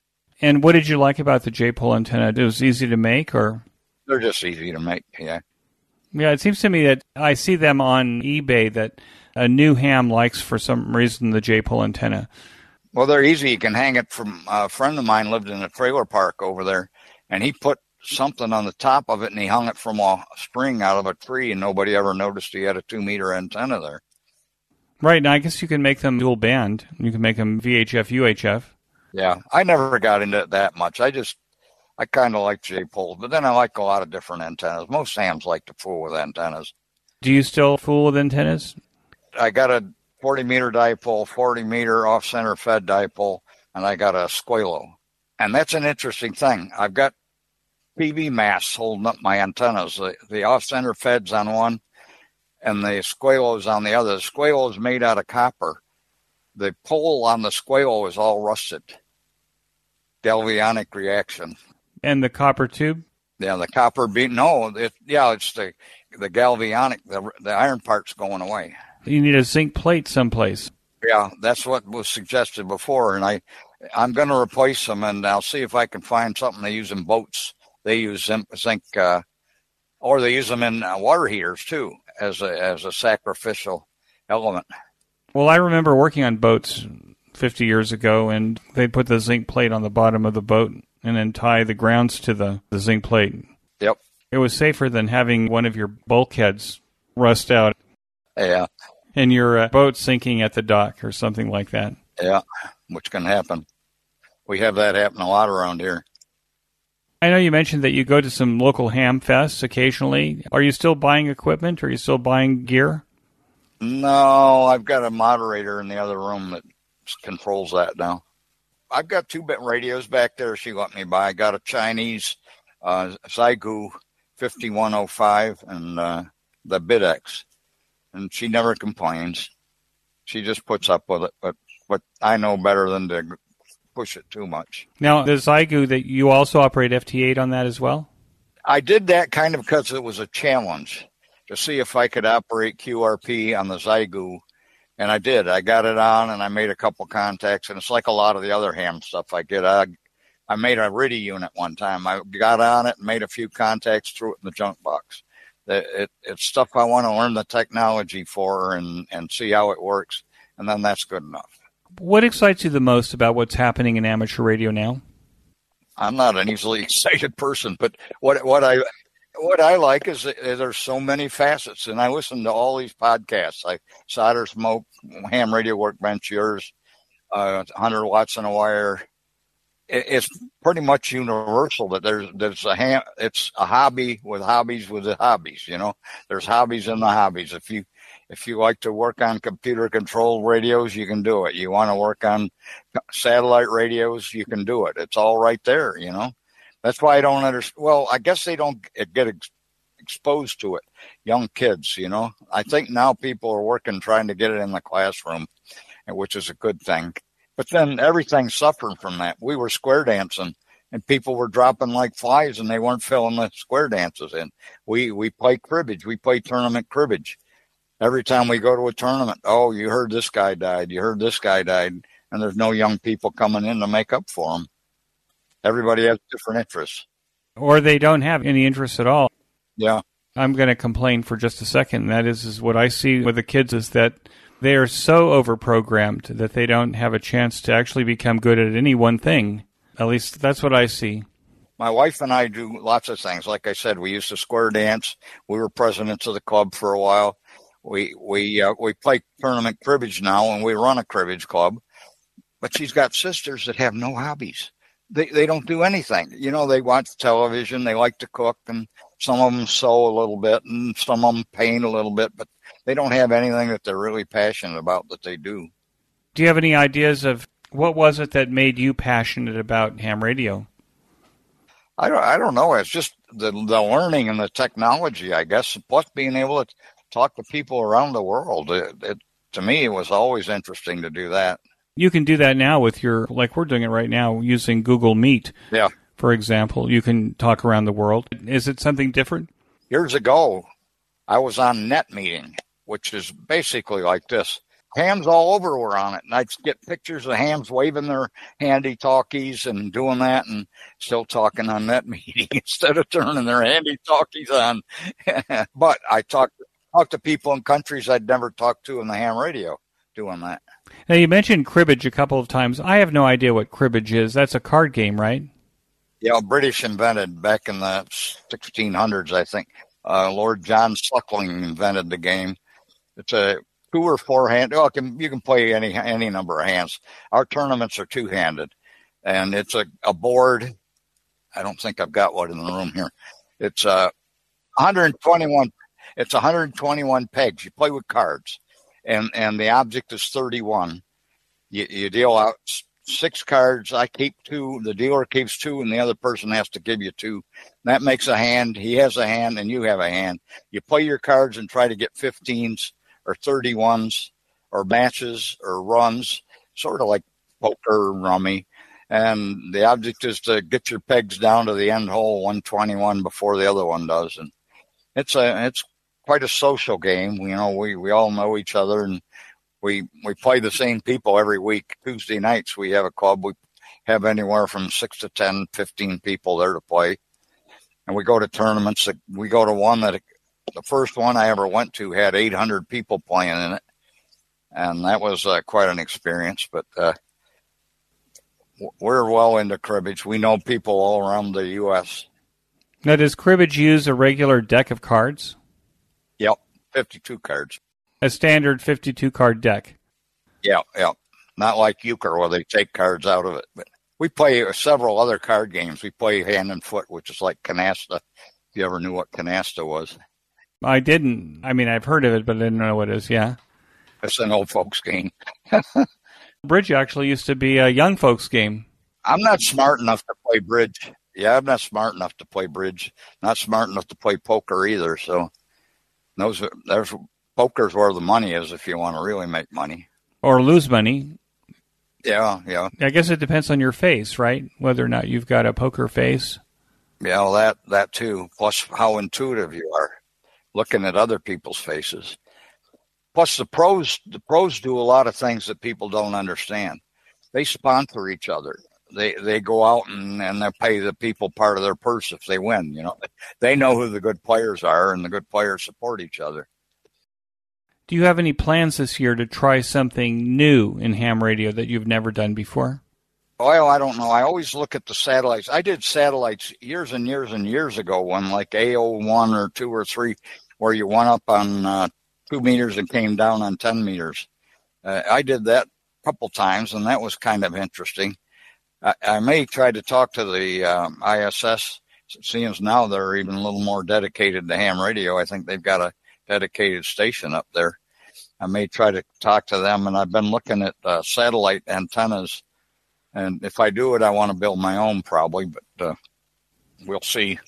Speaker 1: And what did you like about the J-pole antenna? It was easy to make, or?
Speaker 2: They're just easy to make, yeah.
Speaker 1: Yeah, it seems to me that I see them on eBay that a new ham likes, for some reason, the J-pole antenna.
Speaker 2: Well, they're easy. You can hang it from, a friend of mine lived in a trailer park over there, and he put something on the top of it, and he hung it from a string out of a tree, and nobody ever noticed he had a two-meter antenna there.
Speaker 1: Right, and I guess you can make them dual band. You can make them V H F, U H F.
Speaker 2: Yeah, I never got into it that much. I just, I kind of like J-poles, but then I like a lot of different antennas. Most hams like to fool with antennas.
Speaker 1: Do you still fool with antennas?
Speaker 2: I got a forty meter dipole, forty meter off-center fed dipole, and I got a squalo. And that's an interesting thing. I've got P V masts holding up my antennas. The, the off-center fed's on one, and the squalo's on the other. The squalo is made out of copper. The pole on the squalo is all rusted. Galvanic reaction.
Speaker 1: And the copper tube?
Speaker 2: Yeah, the copper beat. No, it, yeah, it's the the galvanic. The the iron part's going away.
Speaker 1: You need a zinc plate someplace.
Speaker 2: Yeah, that's what was suggested before, and I I'm going to replace them, and I'll see if I can find something they use in boats. They use zinc, zinc uh, or they use them in uh, water heaters too, as a as a sacrificial element.
Speaker 1: Well, I remember working on boats fifty years ago, and they put the zinc plate on the bottom of the boat and then tie the grounds to the, the zinc plate.
Speaker 2: Yep.
Speaker 1: It was safer than having one of your bulkheads rust out.
Speaker 2: Yeah.
Speaker 1: And your uh, boat sinking at the dock or something like that.
Speaker 2: Yeah, which can happen. We have that happen a lot around here.
Speaker 1: I know you mentioned that you go to some local ham fests occasionally. Are you still buying equipment? Or are you still buying gear?
Speaker 2: No, I've got a moderator in the other room that controls that now. I've got two-bit radios back there she let me buy. I got a Chinese uh, Xiegu fifty-one oh five and uh, the Bidex. And she never complains. She just puts up with it. But, but I know better than to push it too much.
Speaker 1: Now, the Xiegu, that you also operate F T eight on that as well?
Speaker 2: I did that kind of because it was a challenge to see if I could operate Q R P on the Xiegu. And I did. I got it on, and I made a couple contacts. And it's like a lot of the other ham stuff I get. I, I made a R I D I unit one time. I got on it and made a few contacts, threw it in the junk box. It, it, it's stuff I want to learn the technology for and, and see how it works. And then that's good enough.
Speaker 1: What excites you the most about what's happening in amateur radio now?
Speaker 2: I'm not an easily excited person, but what what I what I like is that there's so many facets, and I listen to all these podcasts like Solder Smoke, Ham Radio Workbench, yours, uh, one hundred watts in a wire. It, it's pretty much universal that there's there's a ham. It's a hobby with hobbies with the hobbies. You know, there's hobbies in the hobbies. If you if you like to work on computer controlled radios, you can do it. You want to work on satellite radios, you can do it. It's all right there. You know. That's why I don't understand. Well, I guess they don't get ex- exposed to it. Young kids, you know. I think now people are working trying to get it in the classroom, which is a good thing. But then everything's suffering from that. We were square dancing, and people were dropping like flies, and they weren't filling the square dances in. We we play cribbage. We play tournament cribbage. Every time we go to a tournament, oh, you heard this guy died. You heard this guy died. And there's no young people coming in to make up for them. Everybody has different interests.
Speaker 1: Or they don't have any interests at all.
Speaker 2: Yeah.
Speaker 1: I'm going to complain for just a second. And that is, is what I see with the kids is that they are so overprogrammed that they don't have a chance to actually become good at any one thing. At least that's what I see.
Speaker 2: My wife and I do lots of things. Like I said, we used to square dance. We were presidents of the club for a while. We we uh, we play tournament cribbage now, and we run a cribbage club. But she's got sisters that have no hobbies. They they don't do anything. You know, they watch television, they like to cook, and some of them sew a little bit, and some of them paint a little bit, but they don't have anything that they're really passionate about that they do.
Speaker 1: Do you have any ideas of what was it that made you passionate about ham radio?
Speaker 2: I don't, I don't know. It's just the the learning and the technology, I guess, plus being able to talk to people around the world. It, it, to me, it was always interesting to do that.
Speaker 1: You can do that now with your, like we're doing it right now, using Google Meet.
Speaker 2: Yeah.
Speaker 1: For example, you can talk around the world. Is it something different?
Speaker 2: Years ago, I was on Net Meeting, which is basically like this. Hams all over were on it, and I'd get pictures of hams waving their handy talkies and doing that and still talking on Net Meeting instead of turning their handy talkies on. But I talked, talked to people in countries I'd never talked to in the ham radio doing that.
Speaker 1: Now, you mentioned cribbage a couple of times. I have no idea what cribbage is. That's a card game, right?
Speaker 2: Yeah, British invented back in the sixteen hundreds, I think. Uh, Lord John Suckling invented the game. It's a two or four hand. Oh, can, you can play any any number of hands. Our tournaments are two handed, and it's a, a board. I don't think I've got one in the room here. It's uh, one hundred twenty-one. It's one hundred twenty-one pegs. You play with cards, and and the object is thirty-one. You, you deal out six cards. I keep two. The dealer keeps two, and the other person has to give you two. That makes a hand. He has a hand, and you have a hand. You play your cards and try to get fifteens or thirty-ones or matches or runs, sort of like poker or rummy. And the object is to get your pegs down to the end hole, one twenty-one, before the other one does. And it's a it's quite a social game. You know, we, we all know each other, and we we play the same people every week. Tuesday nights we have a club. We have anywhere from six to ten, fifteen people there to play. And we go to tournaments. We go to one that the first one I ever went to had eight hundred people playing in it. And that was uh, quite an experience. But uh, we're well into cribbage. We know people all around the U S
Speaker 1: Now, does cribbage use a regular deck of cards?
Speaker 2: Yep, fifty-two cards.
Speaker 1: A standard fifty-two card deck?
Speaker 2: Yeah, yeah. Not like euchre where they take cards out of it. But we play several other card games. We play hand and foot, which is like canasta, if you ever knew what canasta was.
Speaker 1: I didn't. I mean, I've heard of it, but I didn't know what it is, yeah.
Speaker 2: It's an old folks game.
Speaker 1: Bridge actually used to be a young folks game.
Speaker 2: I'm not smart enough to play bridge. Yeah, I'm not smart enough to play bridge. Not smart enough to play poker either. So those are, there's poker's where the money is if you want to really make money.
Speaker 1: Or lose money.
Speaker 2: Yeah, yeah.
Speaker 1: I guess it depends on your face, right? Whether or not you've got a poker face.
Speaker 2: Yeah, well, that, that too. Plus how intuitive you are looking at other people's faces. Plus, the pros, the pros do a lot of things that people don't understand. They sponsor each other. They they go out and, and they pay the people part of their purse if they win. You know, they know who the good players are, and the good players support each other.
Speaker 1: Do you have any plans this year to try something new in ham radio that you've never done before?
Speaker 2: Well, I don't know. I always look at the satellites. I did satellites years and years and years ago, when like A O one or two or three, where you went up on uh, two meters and came down on ten meters. Uh, I did that a couple times, and that was kind of interesting. I, I may try to talk to the um, I S S, seeing as now they're even a little more dedicated to ham radio. I think they've got a dedicated station up there. I may try to talk to them, and I've been looking at uh, satellite antennas, and if I do it, I want to build my own probably, but uh, we'll see.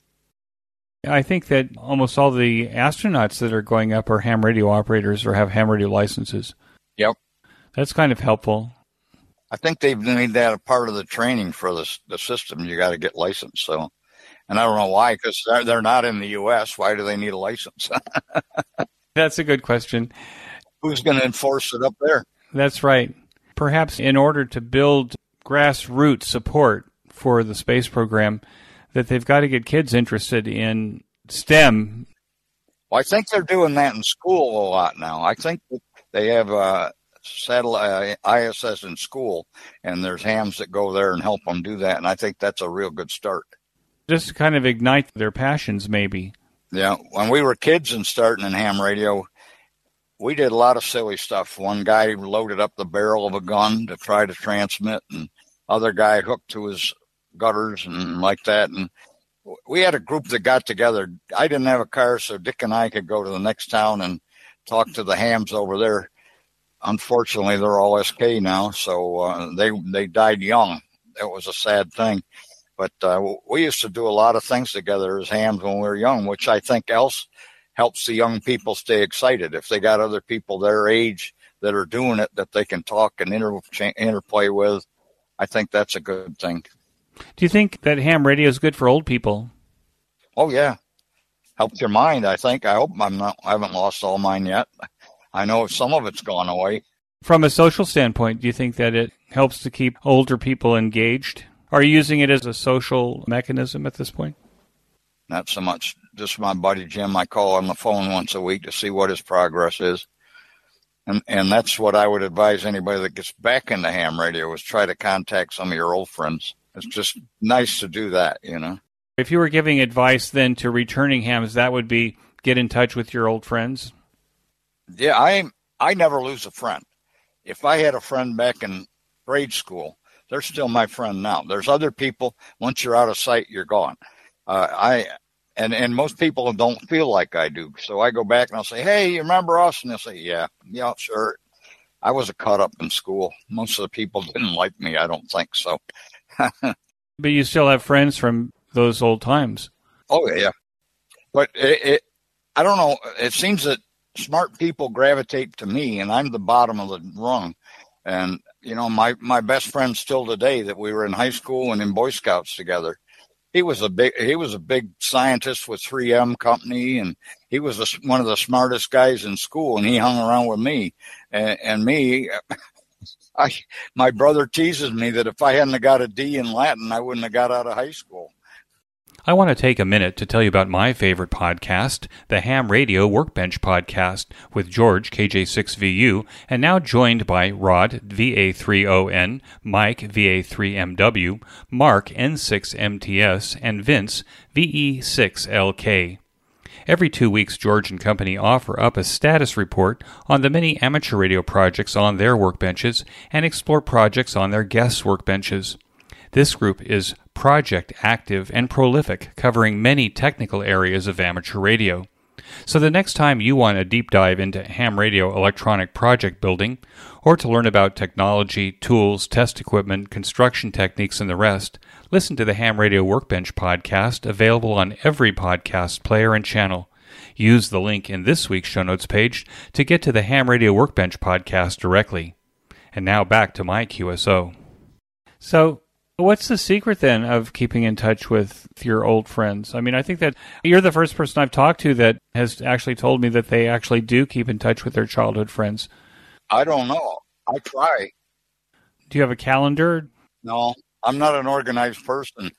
Speaker 1: I think that almost all the astronauts that are going up are ham radio operators or have ham radio licenses.
Speaker 2: Yep.
Speaker 1: That's kind of helpful.
Speaker 2: I think they've made that a part of the training for the, the system. You got to get licensed. So, and I don't know why, because they're, they're not in the U S. Why do they need a license?
Speaker 1: That's a good question.
Speaker 2: Who's going to enforce it up there?
Speaker 1: That's right. Perhaps in order to build grassroots support for the space program, that they've got to get kids interested in STEM.
Speaker 2: Well, I think they're doing that in school a lot now. I think they have uh, satellite I S S in school, and there's hams that go there and help them do that, and I think that's a real good start.
Speaker 1: Just to kind of ignite their passions, maybe.
Speaker 2: Yeah. When we were kids and starting in ham radio, we did a lot of silly stuff. One guy loaded up the barrel of a gun to try to transmit, and other guy hooked to his gutters and like that. And we had a group that got together. I didn't have a car, so Dick and I could go to the next town and talk to the hams over there. Unfortunately, they're all S K now, so uh, they they died young. It was a sad thing. But uh, we used to do a lot of things together as hams when we were young, which I think else helps the young people stay excited. If they got other people their age that are doing it, that they can talk and inter- interplay with, I think that's a good thing.
Speaker 1: Do you think that ham radio is good for old people?
Speaker 2: Oh, yeah. Helps your mind, I think. I hope I'm not, I haven't lost all mine yet. I know some of it's gone away.
Speaker 1: From a social standpoint, do you think that it helps to keep older people engaged? Are you using it as a social mechanism at this point?
Speaker 2: Not so much. Just my buddy Jim, I call on the phone once a week to see what his progress is. And and that's what I would advise anybody that gets back into ham radio, is try to contact some of your old friends. It's just nice to do that, you know.
Speaker 1: If you were giving advice then to returning hams, that would be get in touch with your old friends?
Speaker 2: Yeah, I I never lose a friend. If I had a friend back in grade school they're still my friend now. There's other people, once you're out of sight, you're gone. Uh, I and, and most people don't feel like I do. So I go back and I'll say, hey, you remember us? And they'll say, yeah, yeah, sure. I was a cut up in school. Most of the people didn't like me. I don't think so.
Speaker 1: But you still have friends from those old times.
Speaker 2: Oh, yeah. But it, it, I don't know. It seems that smart people gravitate to me, and I'm the bottom of the rung. And, you know, my, my best friend still today that we were in high school and in Boy Scouts together. He was a big, he was a big scientist with three M Company, and he was a, one of the smartest guys in school, and he hung around with me. And, and me, I, my brother teases me that if I hadn't have got a D in Latin, I wouldn't have got out of high school.
Speaker 1: I want to take a minute to tell you about my favorite podcast, the Ham Radio Workbench Podcast, with George, K J six V U, and now joined by Rod, V A three O N, Mike, V A three M W, Mark, N six M T S, and Vince, V E six L K. Every two weeks, George and company offer up a status report on the many amateur radio projects on their workbenches and explore projects on their guests' workbenches. This group is project active and prolific, covering many technical areas of amateur radio. So the next time you want a deep dive into ham radio electronic project building, or to learn about technology, tools, test equipment, construction techniques, and the rest, listen to the Ham Radio Workbench podcast, available on every podcast player and channel. Use the link in this week's show notes page to get to the Ham Radio Workbench podcast directly. And now back to my Q S O. So, what's the secret, then, of keeping in touch with your old friends? I mean, I think that you're the first person I've talked to that has actually told me that they actually do keep in touch with their childhood friends.
Speaker 2: I don't know. I try.
Speaker 1: Do you have a calendar?
Speaker 2: No, I'm not an organized person.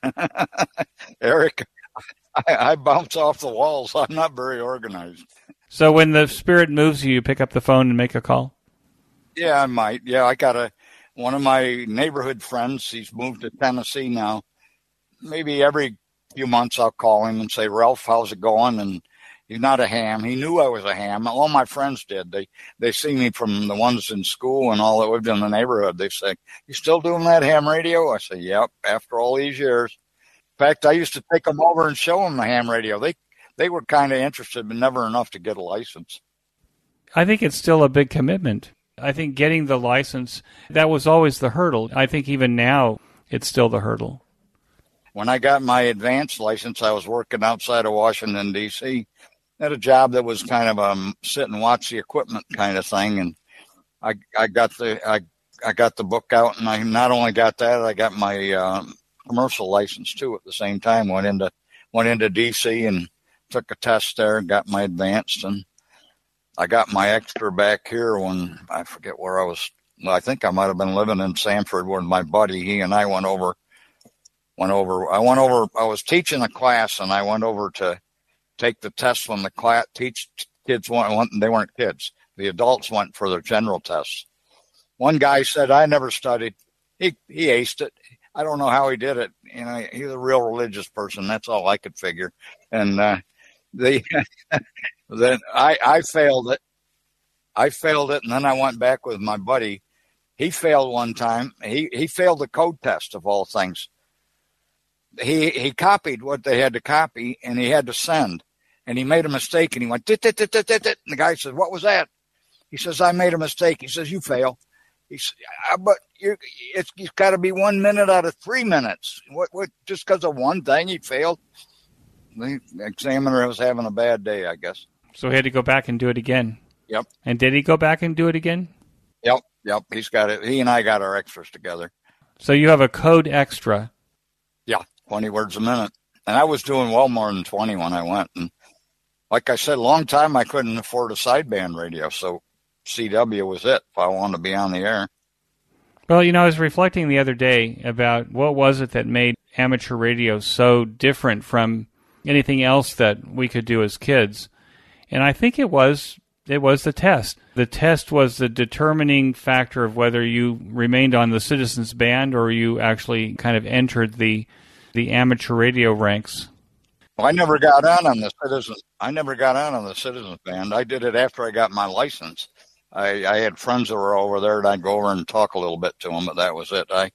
Speaker 2: Eric, I, I bounce off the walls. I'm not very organized.
Speaker 1: So when the spirit moves you, you pick up the phone and make a call?
Speaker 2: Yeah, I might. Yeah, I got a... One of my neighborhood friends, he's moved to Tennessee now. Maybe every few months I'll call him and say, Ralph, how's it going? And he's not a ham. He knew I was a ham. All my friends did. They they see me from the ones in school and all that lived in the neighborhood. They say, you still doing that ham radio? I say, yep, after all these years. In fact, I used to take them over and show them the ham radio. They, they were kind of interested, but never enough to get a license.
Speaker 1: I think it's still a big commitment. I think getting the license, that was always the hurdle. I think even now, it's still the hurdle.
Speaker 2: When I got my advanced license, I was working outside of Washington, D C Had a job that was kind of a sit and watch the equipment kind of thing. And I I got the I, I got the book out, and I not only got that, I got my um, commercial license too at the same time. Went into went into D C and took a test there and got my advanced, and I got my extra back here when I forget where I was. Well, I think I might have been living in Sanford with my buddy. He and I went over, went over. I went over. I was teaching a class, and I went over to take the test when the class teach kids went. went they weren't kids. The adults went for their general tests. One guy said, "I never studied." He he aced it. I don't know how he did it. You know, he's a real religious person. That's all I could figure. And uh, the. Then I, I failed it. I failed it, and then I went back with my buddy. He failed one time. He he failed the code test, of all things. He he copied what they had to copy, and he had to send. And he made a mistake, and he went, dit, dit, dit, dit, dit, dit. And the guy says, what was that? He says, I made a mistake. He says, you fail. He says, but you're, it's, it's got to be one minute out of three minutes. What? What? Just because of one thing, he failed? The examiner was having a bad day, I guess.
Speaker 1: So he had to go back and do it again.
Speaker 2: Yep.
Speaker 1: And did he go back and do it again?
Speaker 2: Yep. Yep. He's got it. He and I got our extras together.
Speaker 1: So you have a code extra.
Speaker 2: Yeah. twenty words a minute. And I was doing well more than twenty when I went. And like I said, a long time I couldn't afford a sideband radio. So C W was it if I wanted to be on the air.
Speaker 1: Well, you know, I was reflecting the other day about what was it that made amateur radio so different from anything else that we could do as kids. And I think it was it was the test. The test was the determining factor of whether you remained on the Citizens Band or you actually kind of entered the the amateur radio ranks.
Speaker 2: Well, I never got on on the Citizens. I never got on on the Citizens Band. I did it after I got my license. I, I had friends that were over there, and I'd go over and talk a little bit to them, but that was it. I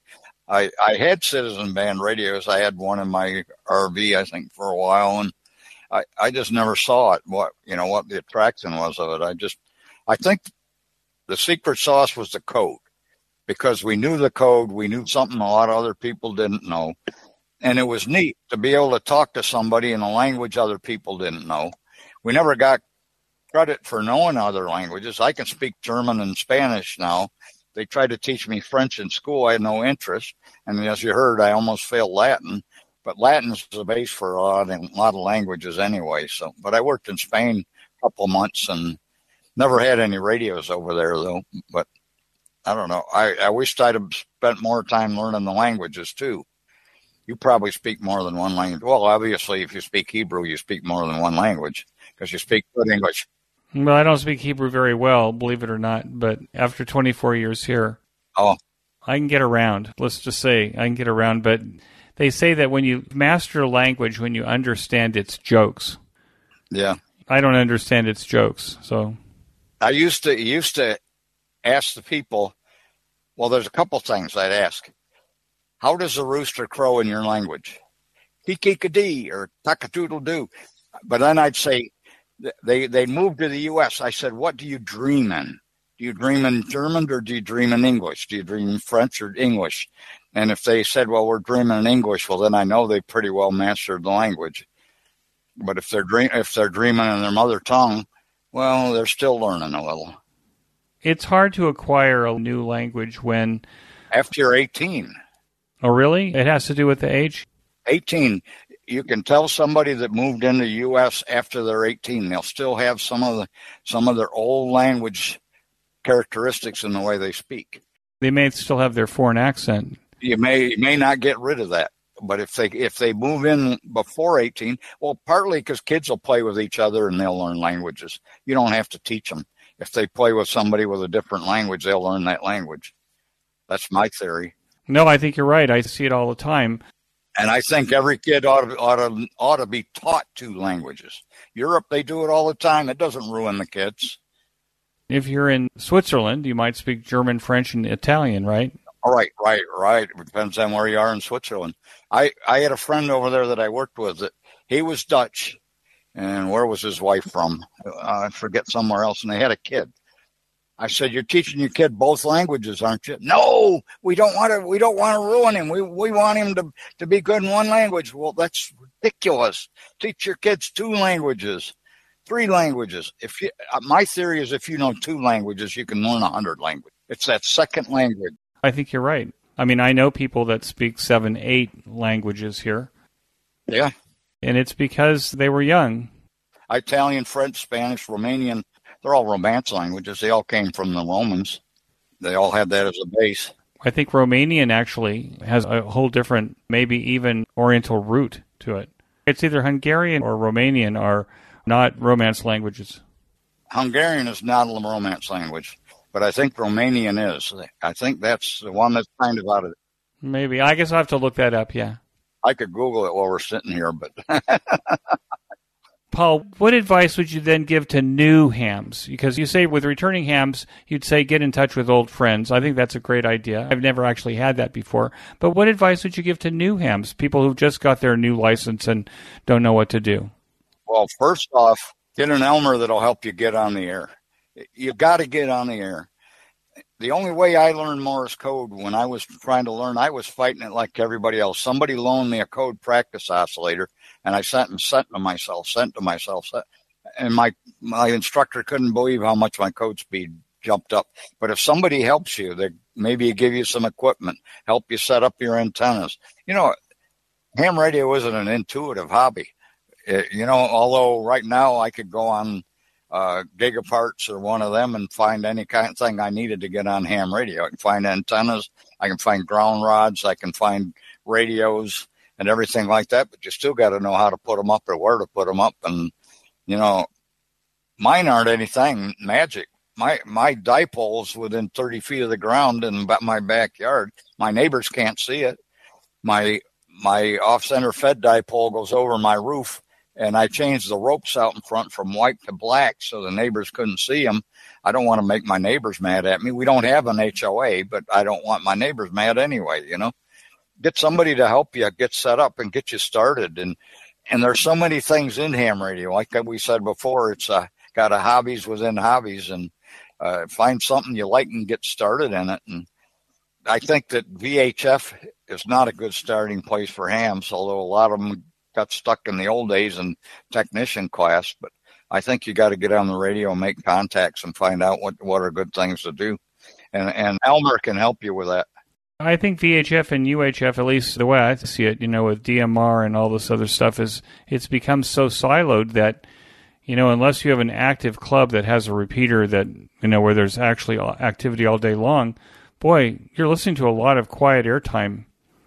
Speaker 2: I, I had citizen band radios. I had one in my R V, I think, for a while, and I, I just never saw it. What you know, what the attraction was of it. I just, I think the secret sauce was the code, because we knew the code. We knew something a lot of other people didn't know, and it was neat to be able to talk to somebody in a language other people didn't know. We never got credit for knowing other languages. I can speak German and Spanish now. They tried to teach me French in school. I had no interest. And as you heard, I almost failed Latin. But Latin is the base for a lot, a lot of languages anyway. So, but I worked in Spain a couple months and never had any radios over there, though. But I don't know. I, I wished I'd have spent more time learning the languages, too. You probably speak more than one language. Well, obviously, if you speak Hebrew, you speak more than one language because you speak good English.
Speaker 1: Well, I don't speak Hebrew very well, believe it or not, but after twenty-four years here,
Speaker 2: oh,
Speaker 1: I can get around. Let's just say I can get around, but they say that when you master a language, when you understand its jokes.
Speaker 2: Yeah.
Speaker 1: I don't understand its jokes, so.
Speaker 2: I used to used to ask the people, well, there's a couple things I'd ask. How does a rooster crow in your language? Kiki-ka-dee or taka-doodle-doo. But then I'd say, They they moved to the U S. I said, what do you dream in? Do you dream in German or do you dream in English? Do you dream in French or English? And if they said, well, we're dreaming in English, well, then I know they pretty well mastered the language. But if they're dream if they're dreaming in their mother tongue, well, they're still learning a little.
Speaker 1: It's hard to acquire a new language when...
Speaker 2: After you're eighteen.
Speaker 1: Oh, really? It has to do with the age?
Speaker 2: eighteen. You can tell somebody that moved into the U S after they're eighteen. They'll still have some of the some of their old language characteristics in the way they speak.
Speaker 1: They may still have their foreign accent.
Speaker 2: You may you may not get rid of that, but if they if they move in before eighteen, well, partly because kids will play with each other and they'll learn languages. You don't have to teach them. If they play with somebody with a different language, they'll learn that language. That's my theory.
Speaker 1: No, I think you're right. I see it all the time.
Speaker 2: And I think every kid ought to, ought to ought to be taught two languages. Europe, they do it all the time. It doesn't ruin the kids.
Speaker 1: If you're in Switzerland, you might speak German, French, and Italian, right?
Speaker 2: All right, right, right. It depends on where you are in Switzerland. I, I had a friend over there that I worked with. That he was Dutch, and where was his wife from? Uh, I forget, somewhere else, and they had a kid. I said, "You're teaching your kid both languages, aren't you?" "No, we don't want to. We don't want to ruin him. We we want him to, to be good in one language." Well, that's ridiculous. Teach your kids two languages, three languages. If you, my theory is, if you know two languages, you can learn a hundred languages. It's that second language.
Speaker 1: I think you're right. I mean, I know people that speak seven, eight languages here.
Speaker 2: Yeah,
Speaker 1: and it's because they were young.
Speaker 2: Italian, French, Spanish, Romanian. They're all Romance languages. They all came from the Romans. They all had that as a base.
Speaker 1: I think Romanian actually has a whole different, maybe even Oriental root to it. It's either Hungarian or Romanian are not Romance languages.
Speaker 2: Hungarian is not a Romance language, but I think Romanian is. I think that's the one that's kind of out of it.
Speaker 1: Maybe. I guess I'll have to look that up, yeah.
Speaker 2: I could Google it while we're sitting here, but...
Speaker 1: Paul, what advice would you then give to new hams? Because you say with returning hams, you'd say get in touch with old friends. I think that's a great idea. I've never actually had that before. But what advice would you give to new hams, people who've just got their new license and don't know what to do?
Speaker 2: Well, first off, get an Elmer that'll help you get on the air. You got to get on the air. The only way I learned Morse code when I was trying to learn, I was fighting it like everybody else. Somebody loaned me a code practice oscillator, and I sent and sent to myself, sent to myself. Sent, and my my instructor couldn't believe how much my code speed jumped up. But if somebody helps you, they maybe give you some equipment, help you set up your antennas. You know, ham radio isn't an intuitive hobby. It, you know, although right now I could go on uh, Gigaparts or one of them and find any kind of thing I needed to get on ham radio. I can find antennas, I can find ground rods, I can find radios and everything like that, but you still got to know how to put them up or where to put them up. And, you know, mine aren't anything magic. My my dipole's within thirty feet of the ground in about my backyard. My neighbors can't see it. My my off-center fed dipole goes over my roof, and I changed the ropes out in front from white to black so the neighbors couldn't see them. I don't want to make my neighbors mad at me. We don't have an H O A, but I don't want my neighbors mad anyway, you know. get somebody to help you get set up and get you started. And and there's so many things in ham radio. Like we said before, it's uh, got a hobbies within hobbies, and uh, find something you like and get started in it. And I think that V H F is not a good starting place for hams, although a lot of them got stuck in the old days in technician class. But I think you got to get on the radio and make contacts and find out what, what are good things to do. And, and Elmer can help you with that.
Speaker 1: I think V H F and U H F, at least the way I see it, you know, with D M R and all this other stuff, is it's become so siloed that, you know, unless you have an active club that has a repeater that, you know, where there's actually activity all day long, boy, you're listening to a lot of quiet airtime.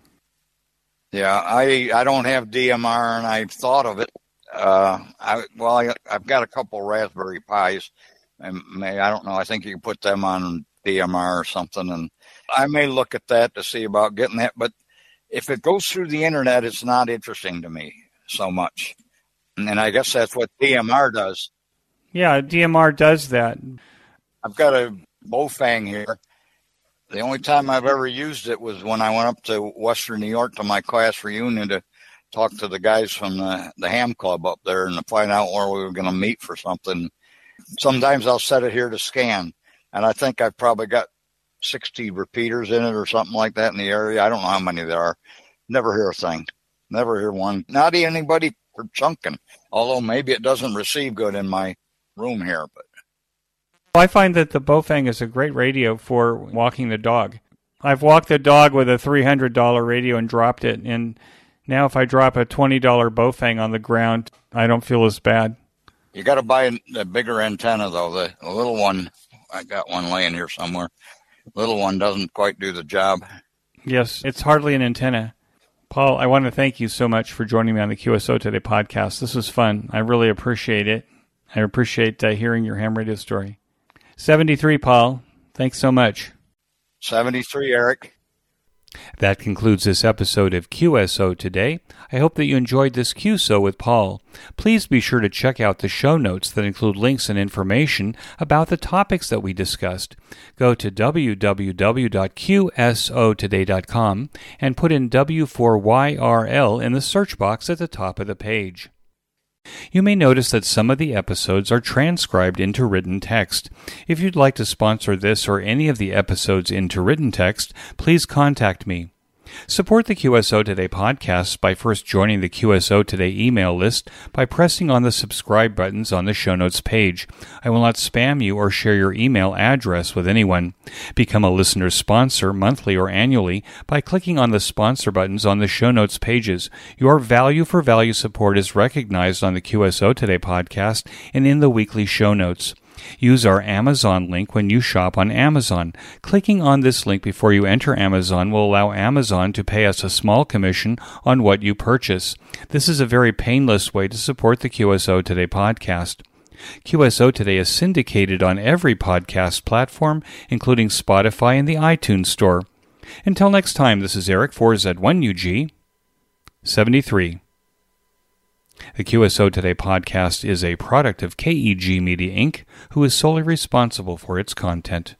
Speaker 2: Yeah, I I don't have D M R, and I've thought of it. Uh, I well, I, I've got a couple Raspberry Pis, and may, I don't know. I think you can put them on D M R or something, and I may look at that to see about getting that. But if it goes through the internet, it's not interesting to me so much, and I guess that's what D M R does.
Speaker 1: Yeah, D M R does that.
Speaker 2: I've got a Bofang here. The only time I've ever used it was when I went up to Western New York to my class reunion to talk to the guys from the, the ham club up there and to find out where we were going to meet for something. Sometimes I'll set it here to scan, and I think I've probably got sixty repeaters in it or something like that in the area. I don't know how many there are. Never hear a thing. Never hear one. Not anybody for chunking, although maybe it doesn't receive good in my room here, but
Speaker 1: I find that the Bofang is a great radio for walking the dog. I've walked the dog with a three hundred dollars radio and dropped it, and now if I drop a twenty dollars Bofang on the ground, I don't feel as bad.
Speaker 2: You got to buy a bigger antenna, though. The, the little one, I got one laying here somewhere. The little one doesn't quite do the job.
Speaker 1: Yes, it's hardly an antenna. Paul, I want to thank you so much for joining me on the Q S O Today podcast. This was fun. I really appreciate it. I appreciate uh, hearing your ham radio story. seventy-three, Paul. Thanks so much.
Speaker 2: seventy-three, Eric.
Speaker 1: That concludes this episode of Q S O Today. I hope that you enjoyed this Q S O with Paul. Please be sure to check out the show notes that include links and information about the topics that we discussed. Go to w w w dot q s o today dot com and put in W four Y R L in the search box at the top of the page. You may notice that some of the episodes are transcribed into written text. If you'd like to sponsor this or any of the episodes into written text, please contact me. Support the Q S O Today podcast by first joining the Q S O Today email list by pressing on the subscribe buttons on the show notes page. I will not spam you or share your email address with anyone. Become a listener sponsor monthly or annually by clicking on the sponsor buttons on the show notes pages. Your value for value support is recognized on the Q S O Today podcast and in the weekly show notes. Use our Amazon link when you shop on Amazon. Clicking on this link before you enter Amazon will allow Amazon to pay us a small commission on what you purchase. This is a very painless way to support the Q S O Today podcast. Q S O Today is syndicated on every podcast platform, including Spotify and the iTunes Store. Until next time, this is Eric for Z one U G seventy-three. The Q S O Today podcast is a product of K E G Media Incorporated, who is solely responsible for its content.